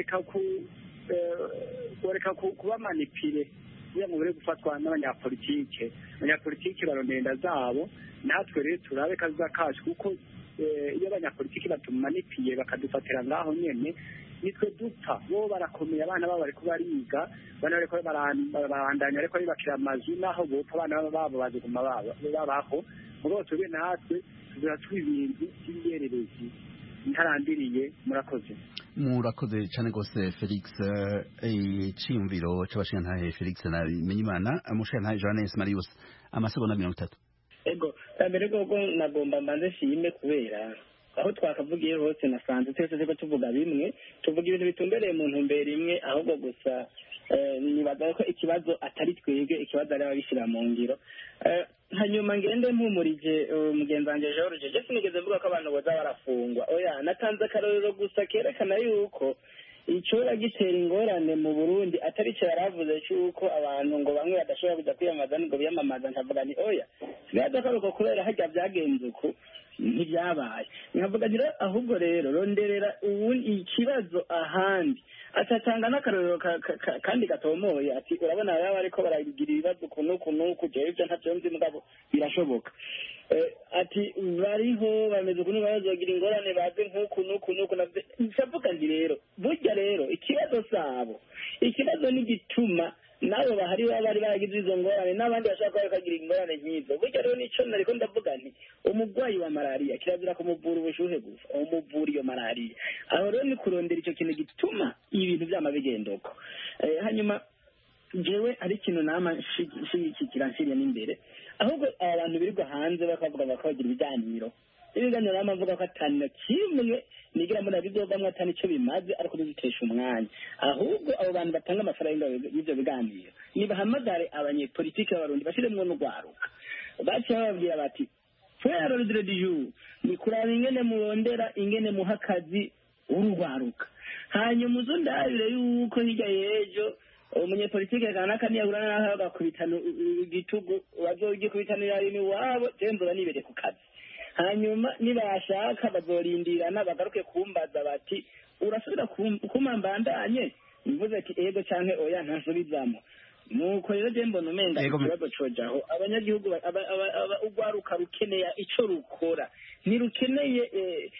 J: ureka kuba manipire kugira ngo bure gufatwa n'abanyapolitike. Abanyapolitike barondenda zabo, natwe rero turabe kaza kacu kuko iyo abanyapolitike batumanipiye bakadufatira ngaho nyene nitwe dupfa. Bo barakomeye, abana babo bariko bariga, bana bariko barandanya ariko bibakira amazu naho bopfa abana babo baziguma babaho. Muro tube natwe tuzira twibintu by'iyererezi ntarandiriye. Murakoze
B: cyane gose Felix. Iciyumviro c'abashingantahe Felix na Bimenyimana, umushingantahe Johannes Marius, amasegonda 30.
C: Ego mbere gogo nagomba mbanze shime kubera aho twakavugiye hose nasanze twese ko tuvuga bimwe, tuvuga ibintu bitumbereye mu ntumbero imwe, ahubwo gusa nibaza ko ikibazo atari twebwe, ikibazo ari ababishyira mu ngiro. Hanyuma ngende mpumurije mugenzi wanje George, je sinigeze mvuga ko abantu boza barafungwa. Oya, natanze akarorero gusa kerekana yuko icora gitera ingorane mu Burundi atari cyo yaravuze cyuko abantu ngo bamwe badashobora kuja kwiyamaza ngo biyamamaza. Nkavuga ni oya, sigaza ko kubera hajya byagenze uko ntibyabaye. Nkavuga ngira ahubwo rero ronderera ikibazo ahandi, atatanga n'akarorero kandi gatomoye ati urabona baba ariko baragira ibibazo kunuku jewe ibyo ntacyo nzi mugabo birashoboka. Ati bariho bameze ukuntu bazogira ingorane baze nk'uku nsavuga ndi rero burya rero ikibazo sabo, ikibazo ni gituma nabo bahari bari baragize izo ngorane n'abandi bashaka ko bakagira ingorane nk'izo. Burya rero nico nariko ndavuga nti umugwayi wa malaria kirazira kumuvura ubushuhe gusa, umuvura iyo malaria. Aho rero ni kurondera ico kintu gituma ibintu byama bigendoko. Hanyuma jewe ari kintu nama kiranshiriye n'imbere, ahubwo abantu birirwa hanze bakavuga bakagira ibiganiro nama mvuga ko atani kimwe nigira muri bizovamwe atani cyo bimaze ariko bizitesha umwanya. Ahubwo abo bantu batanga amafaranga y'ibyo biganiro nibahamagare abanyepolitike b'abarundi bashiremwo n'urwaruka, baciye bababwira bati fera rodre du jour ni kuraba ingene murondera ingene muhakazi urugwaruka. Hanyuma uzondabire yuko hirya yejo umunyepolitike kanaka niyagurana naho bagakubitana igitugu bazogikubitanira ni wabo tembo nibere ku kazi. Hanyuma nibashaka bazorindirana bagaruke kumbaza bati urasubira kumambandanye, mvuze ati ego canke oya ntasubizamo. Nuko rero je mbona umenga ikibazo cojaho abanyagihugu urwaruka rukeneye ico rukora, ntirukeneye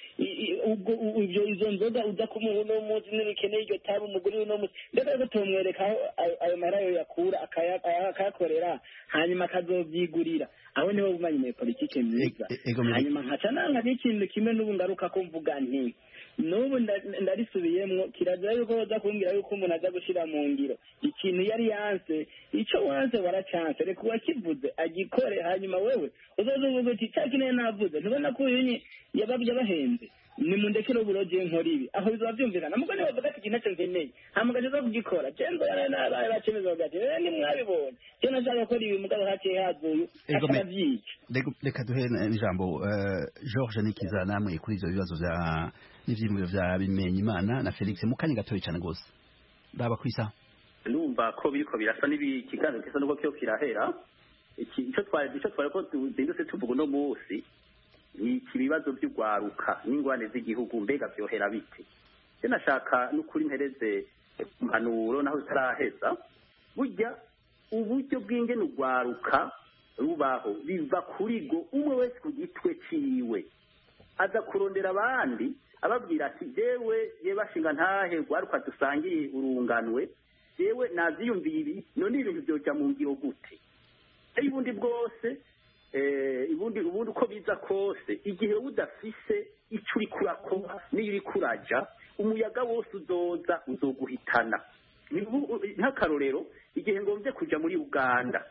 C: ubwo izo nzoga uza kumuha uno munsi, ntirukeneye iryo tabu umuguri uno munsi. Ndetse rero tumwereka ayo marayo yakura akayakorera hanyuma akazovyigurira. Aho niho bumanye politike myiza. Hanyuma nkaca nanga n'ikintu kimwe n'ubu ngaruka ko mvuga nti n'ubu ndarisubiyemwo, kirazira yuko baza kumbwira yuko umuntu aza gushira mu ngiro ikintu yari yanse. Ico wanse waracanse, reka uwakivuze agikore. Hanyuma wewe uzoza uvuga uti cya kintu navuze ntubona ko uyu yabahenze, nimundekere uburoje nkora ibi. Aho bizoba byumvikana mugo niba bavuga ati kintu nkeneye hamaga zo kugikora cenzo yarabaye bacemeza bagati ni mwabibonye cyo nashaka gukora ibi mugabo haciye hazuye akavyica.
B: Reka duhe ijambo George Nikiza namwe kuri ivyo bibazo vya n'ivyimbo vya Bimenyimana na Felix mukanya gatoyi cyane gose baba kwisa.
D: Numva ko biriko birasa n'ibikiganiro kisa nuko cyo kirahera. Ico twari ko zindutse tuvuga no munsi ni ibibazo by'urwaruka n'ingwane z'igihugu mbega byohera biti. Je nashaka n'ukuri mpereze impanuro naho zitaraheza. Burya uburyo bw'ingene urwaruka rubaho biva kuri go umwe wese ku gitwe ciwe aza kurondera abandi ababwira ati yewe bashinga ntahe rwaruka dusangiye urunganwe yewe naziyumviye ibi none ibintu byoja mu ngiro gute ubundi bwose ubundi uko biza kose igihe udafise icyo uri kurakora n'iyo uri kuraja umuyaga wose uzoza uzoguhitana nk'akarorero igihe ngombye kuja muri Uganda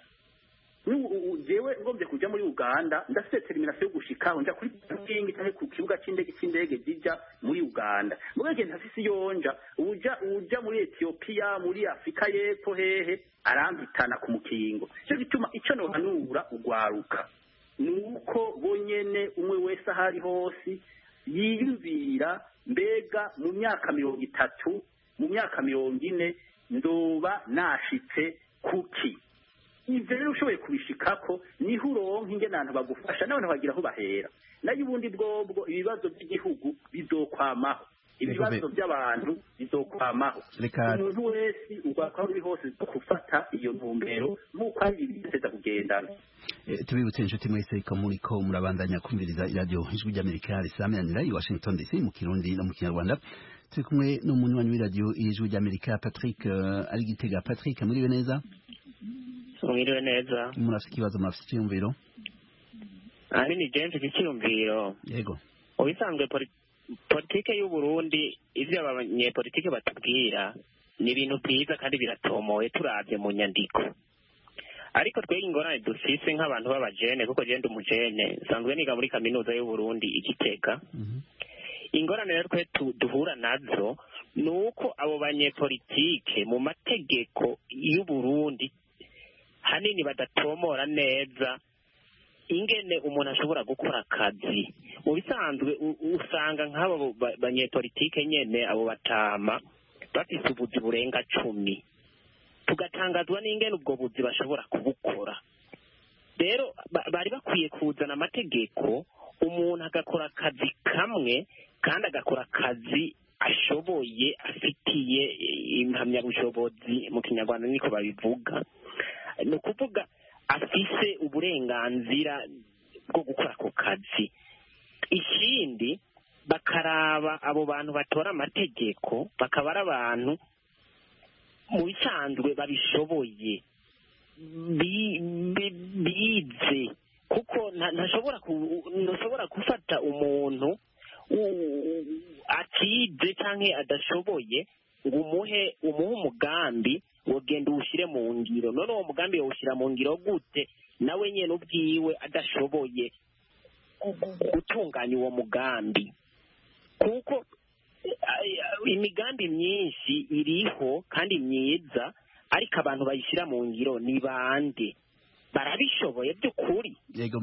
D: jewe ngombye kuja muri Uganda ndafite termination yo gushikaho nja kuri parking cyangwa ku kibuga c'indege zija muri Uganda mugage ntafise yonja uja muri Ethiopia muri Afrika y'Epfo hehe arambitana ku mukingo cyo gituma icyo no hanura ugwaruka nuko bonyene umwe wese ahari hose yiyumvira mbega mu myaka 30 mu myaka 40 ndoba nashitse kuki ivyo rero ushoboye kubishikako niho uronka ingene abantu bagufasha n'abantu bagira aho bahera nayo ubundi bwobwo ibibazo by'igihugu bizokwamaho ibibazo by'abantu bizokwamaho umuntu wese ugwako uri hose gufata iyo ntumbero nk'uko ari ibiteza kugendana
B: tubibutse inshuti mwese ko muriko murabandanya kumviriza iradiyo ijwi ry'Amerika risameranira i Washington DC mu Kirundi no mu Kinyarwanda turi kumwe n'umunywanyi w'iradiyo ijwi ry'Amerika Patrick ari Gitega. Patrick muriwe neza?
K: Mwiriwe neza.
B: Murafite ikibazo murafite icyumviro?
K: Ni James icyumviro.
B: Yego.
K: Ubisanzwe politike y'u Burundi ivyo abanyepolitike batubwira ni ibintu byiza kandi biratomoye turavye mu nyandiko. Ariko twege ingorane dufise nk'abantu b'abajene kuko je ndi umujene sanzwe niga muri kaminuza y'u Burundi Igitega. Ingorane rero twe duhura nazo nuko abo banyepolitike mu mategeko y'u Burundi hanini badatomora neza ingene umuntu ashobora gukora akazi. Mu bisanzwe usanga nk'abo banyepolitike nyene abo batama bafise ubuzi burenga 10 tugatangazwa n'ingene ubwo buzi bashobora kubukora. Rero bari bakwiye kuzana amategeko umuntu agakora akazi kamwe kandi agakora akazi ashoboye afitiye impamyabushobozi mu Kinyarwanda niko babivuga, ni ukuvuga afise uburenganzira bwo gukora ako kazi. Ikindi bakaraba abo bantu batora amategeko bakaba ari abantu mu bisanzwe babishoboye bize, kuko ntashobora gufata umuntu atize canke adashoboye ngo umuhe umugambi ngo genda uwushyire mu ngiro. None uwo mugambi yawushyira mu ngiro gute nawe nyene ubwiwe adashoboye gutunganya uwo mugambi? Kuko imigambi myinshi iriho kandi myiza, ariko abantu bayishyira mu ngiro ni bande? Barabishoboye by'ukuri?
B: Yego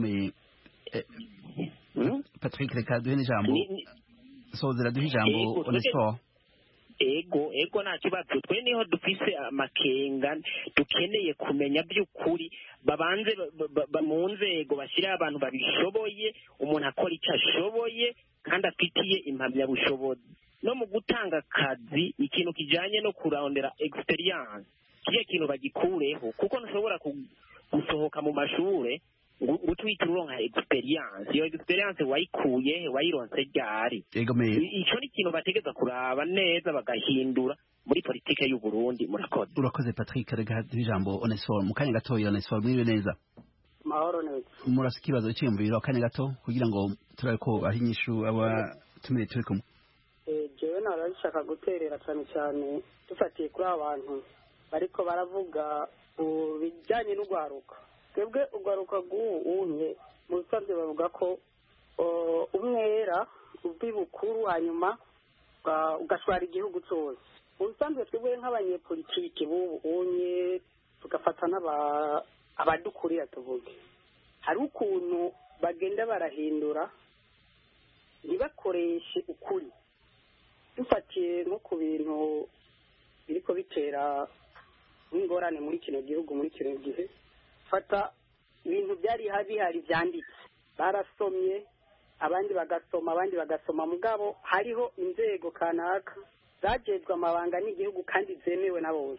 B: Patrick, reka duhe n'ijambo sozera duhe ijambo Onesphore.
K: Ego nta kibazo, twe niho dufise amakenga dukeneye kumenya by'ukuri, babanze mu nzego bashyiraho abantu babishoboye, umuntu akora icyo ashoboye kandi afitiye impamyabushobozi. No mu gutanga akazi ikintu kijanye no kurondera experience, kiye kintu bagikureho, kuko ntushobora gusohoka mu mashure utwita uronka experience. Iyo experience wayikuye wayironse ryari? Ico ni ikintu bategeza kuraba neza bagahindura muri politike y'u Burundi. Murakoze.
B: Urakoze Patrick. Rega ijambo Onesphore mu kanya gatoya. Onesphore mwiwe neza?
F: Mahoro neza.
B: Murafite ikibazo cyiyumviro akanya gato kugira ngo turabe ko aho inyishu tumire turi kumwe.
F: Jewe narashaka guterera cyane dufatiye kuri abantu bariko baravuga bijyanye n'ugwaruka. Twebwe ugwaruka rw'uwunye mu bisanzwe bavuga ko umwera ubi bukuru hanyuma ugashwara igihugu cyose. Mu bisanzwe twebwe nk'abanyepolitike b'ubunye tugafata abadukurira tuvuge, hari ukuntu bagenda barahindura ntibakoreshe ukuri. Dufatiye nko ku bintu biriko bitera n'ingorane muri kino gihugu muri kino gihe, fata ibintu byari bihari byanditse, barasomye abandi bagasoma mugabo hariho inzego kanaka zajejwe amabanga n'igihugu kandi zemewe na bose.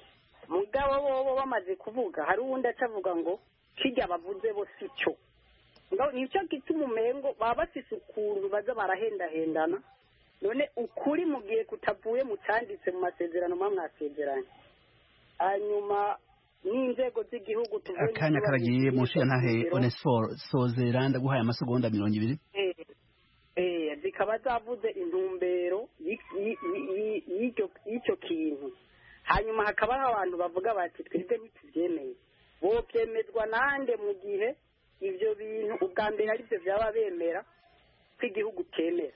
L: mugabo bobo bamaze kuvuga hari uwundi acavuga ngo kirya bavuze bo si cyo nicyo gituma umengo baba bafise ukuntu baza barahendahendana none ukuri mu gihe kutavuye mu cyanditse mu masezerano mwasezeranye hanyuma n'inzego z'igihugu tuvuye
B: akanya karagiye munsi ya ntahe Onesphore Sozera ndaguhaye amasegonda 20
L: zikaba zavuze intumbero y'icyo kintu hanyuma hakabaho abantu bavuga bati twebwe ntitubyemeye bobyemezwa nande mu gihe ibyo bintu ubwa mbere ari byo byaba bemera ko igihugu cyemera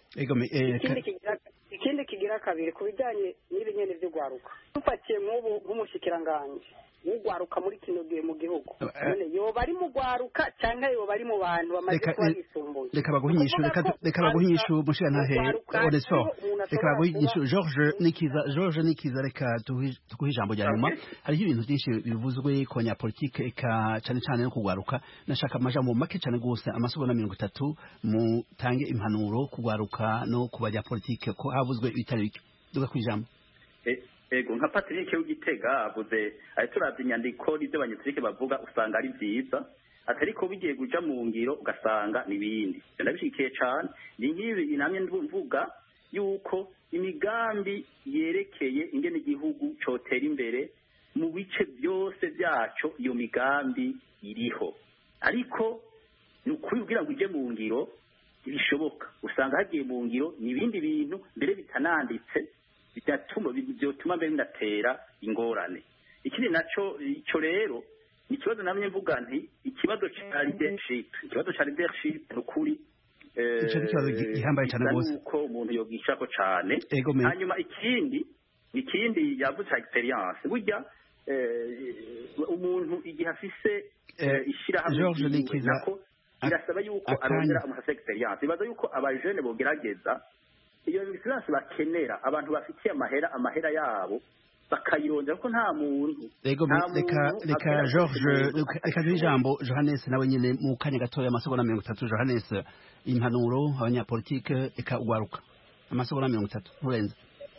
L: ikindi kigira kabiri ku bijyanye n'ibinyene byo gwaruka dufatiye nk'ubu nk'umushikiranganji ugwaruka muri kino gihe mu gihugu none yoba ari mu gwaruka cyangwa yoba ari mu bantu bamaze kuba bisumbuye
B: reka baguhinyishu mushira ntahe Onesphore reka baguhinyishu George Nikiza reka tuguhe ijambo rya nyuma hariho ibintu byinshi bivuzwe ku banyapolitike eka cyane no kugwaruka nashaka amajambo make cyane gose amasegonda 30 mutange impanuro kugwaruka no ku banyapolitike ko havuzwe ibitari bike duga kwijambo
D: ego nka Patrick w'Igitega avuze turavye inyandiko n'ibyo abanyapolitike bavuga usanga ari byiza atari ko bigiye guja mu ngiro ugasanga nibindi ndabishikiye cyane ni nk'ibi namye mvuga yuko imigambi yerekeye ingene igihugu cotera imbere mu bice byose byaco iyo migambi iriho ariko ni ukubwira ngo ije mu ngiro bishoboka usanga hagiye mu ngiro n'ibindi bintu mbere bitananditse byotuma mbere binatera ingorane ikindi naco ico rero ni ikibazo namye mvuga nti ikibazo ca leadership nukuri
B: gihambaye cyane gose
D: uko umuntu yogishako cane hanyuma ikindi yavuze experience burya umuntu igihe afise ishirahamwe nako irasaba yuko arongera amufase experience ibaza yuko abajene bogerageza iyo experience bakenera abantu bafitiye amahera yabo bakayirondera ko nta muntu
B: reka George reka ijambo Johannes nawe nyine mu kanya gatoya amasegonda 30 Johannes impanuro abanyapolitike eka ugwaruka amasegonda 30 murenze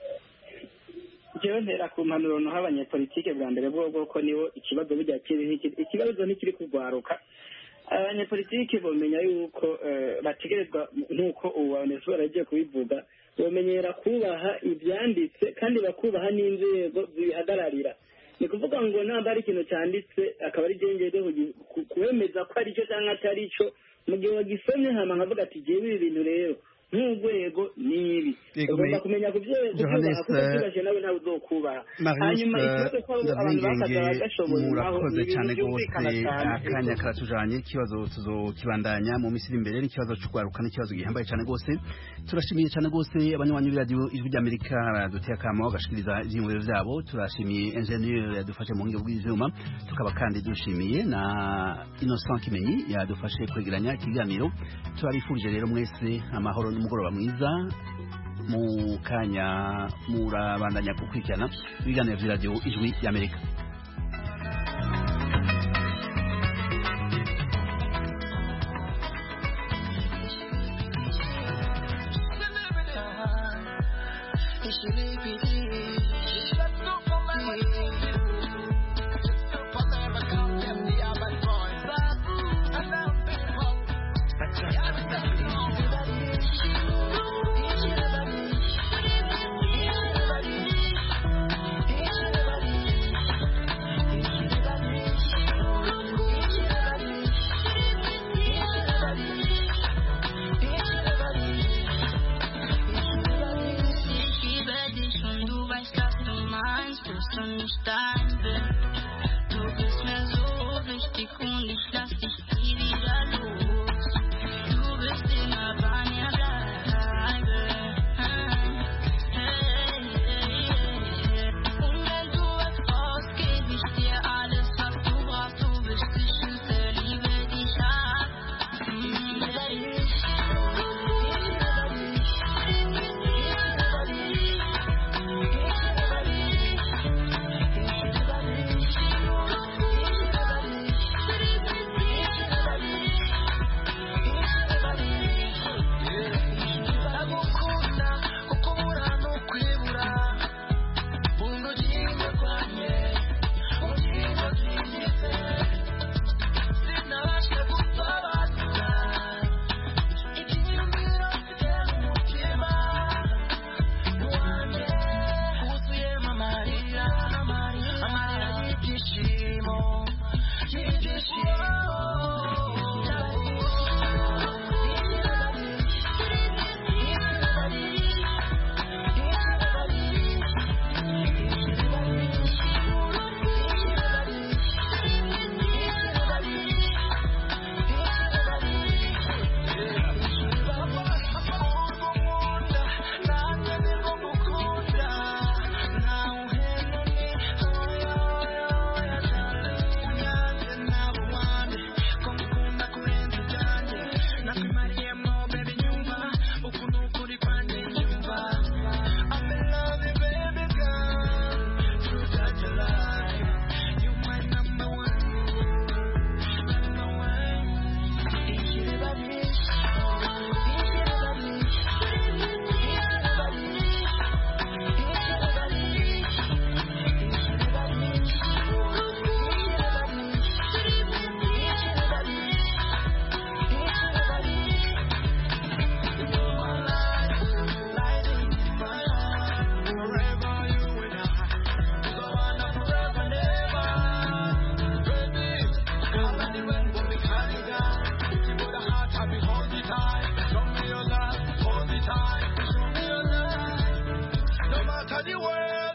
C: jewe ntera ku mpanuro no abanyapolitike bwa mbere bwo ko nibo ikibazo bijya kiri ikibazo ntikiri kugwaruka abanyapolitike bomenya yuko bategerezwa nkuko Onesphore agiye kubivuga bomenyera kubaha ibyanditse kandi bakubaha n'inzego zibihagararira ni kuvuga ngo namba ari ikintu cyanditse akaba ari gengede kuwemeza ko ari cyo cyangwa atari cyo mu gihe wagisomye hama nkavuga ati jewe ibi bintu rero nk'urwego nibi ugomba kumenya kubyubaha kuko byubashye nawe ntawe uzokubaha hanyuma ikibazo ko abantu bakaza bagashoboye
B: murakoze cyane rwose akanya karatujanye ikibazo tuzokibandanya mu misiri imbere n'ikibazo cy'ugwaruka n'ikibazo gihambaye cyane rwose turashimiye cyane rwose abanywanyi b'iradiyo ijwi ry'Amerika baduteye akamo bagashikiriza ivyiyumviro vyabo turashimiye ingenieur yadufashe mu buhinga bw'ivyuma tukaba kandi dushimiye na Innocent Kimenyi yadufashe kwegeranya ikiganiro turabifurije rero mwese amahoro n'umugoroba mwiza mu kanya murabandanya gukurikirana ibiganiro by'iradiyo ijwi ry'Amerika.
M: Está anywhere, but we can't die. You put a heart, happy, hold it tight. Show me your love, hold it tight. Show me your love. No matter the world,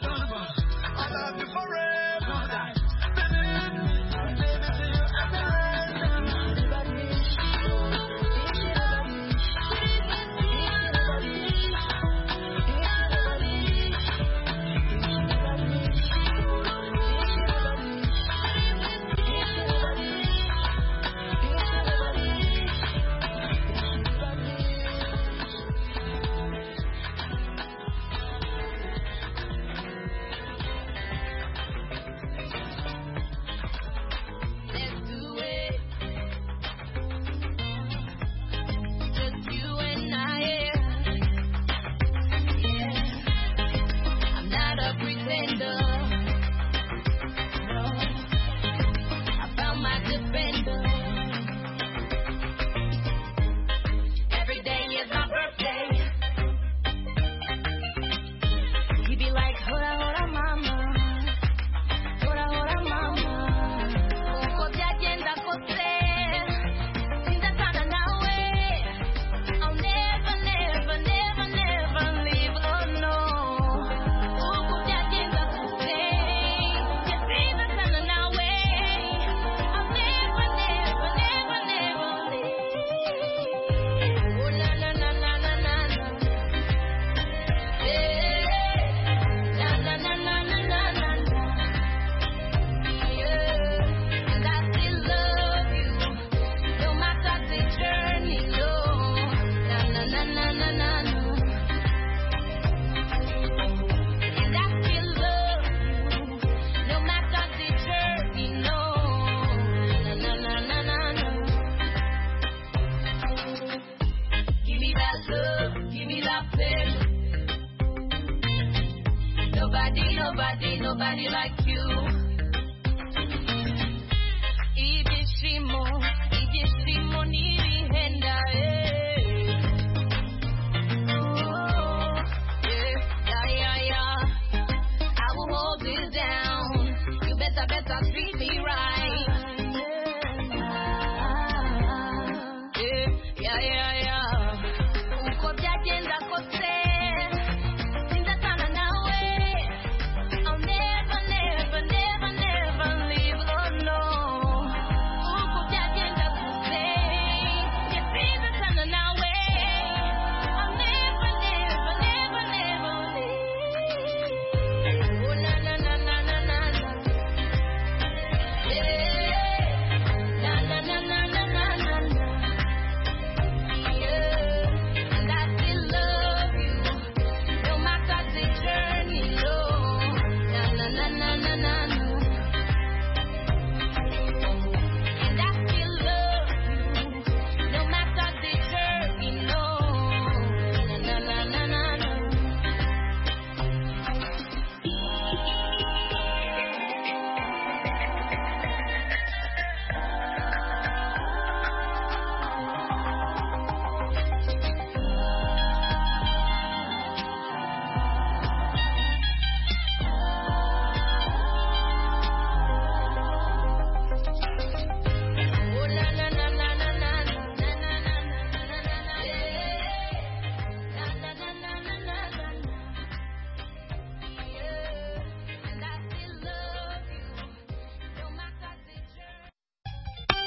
M: I love you forever. Believe me, baby, till you have the right.
N: Nobody like you.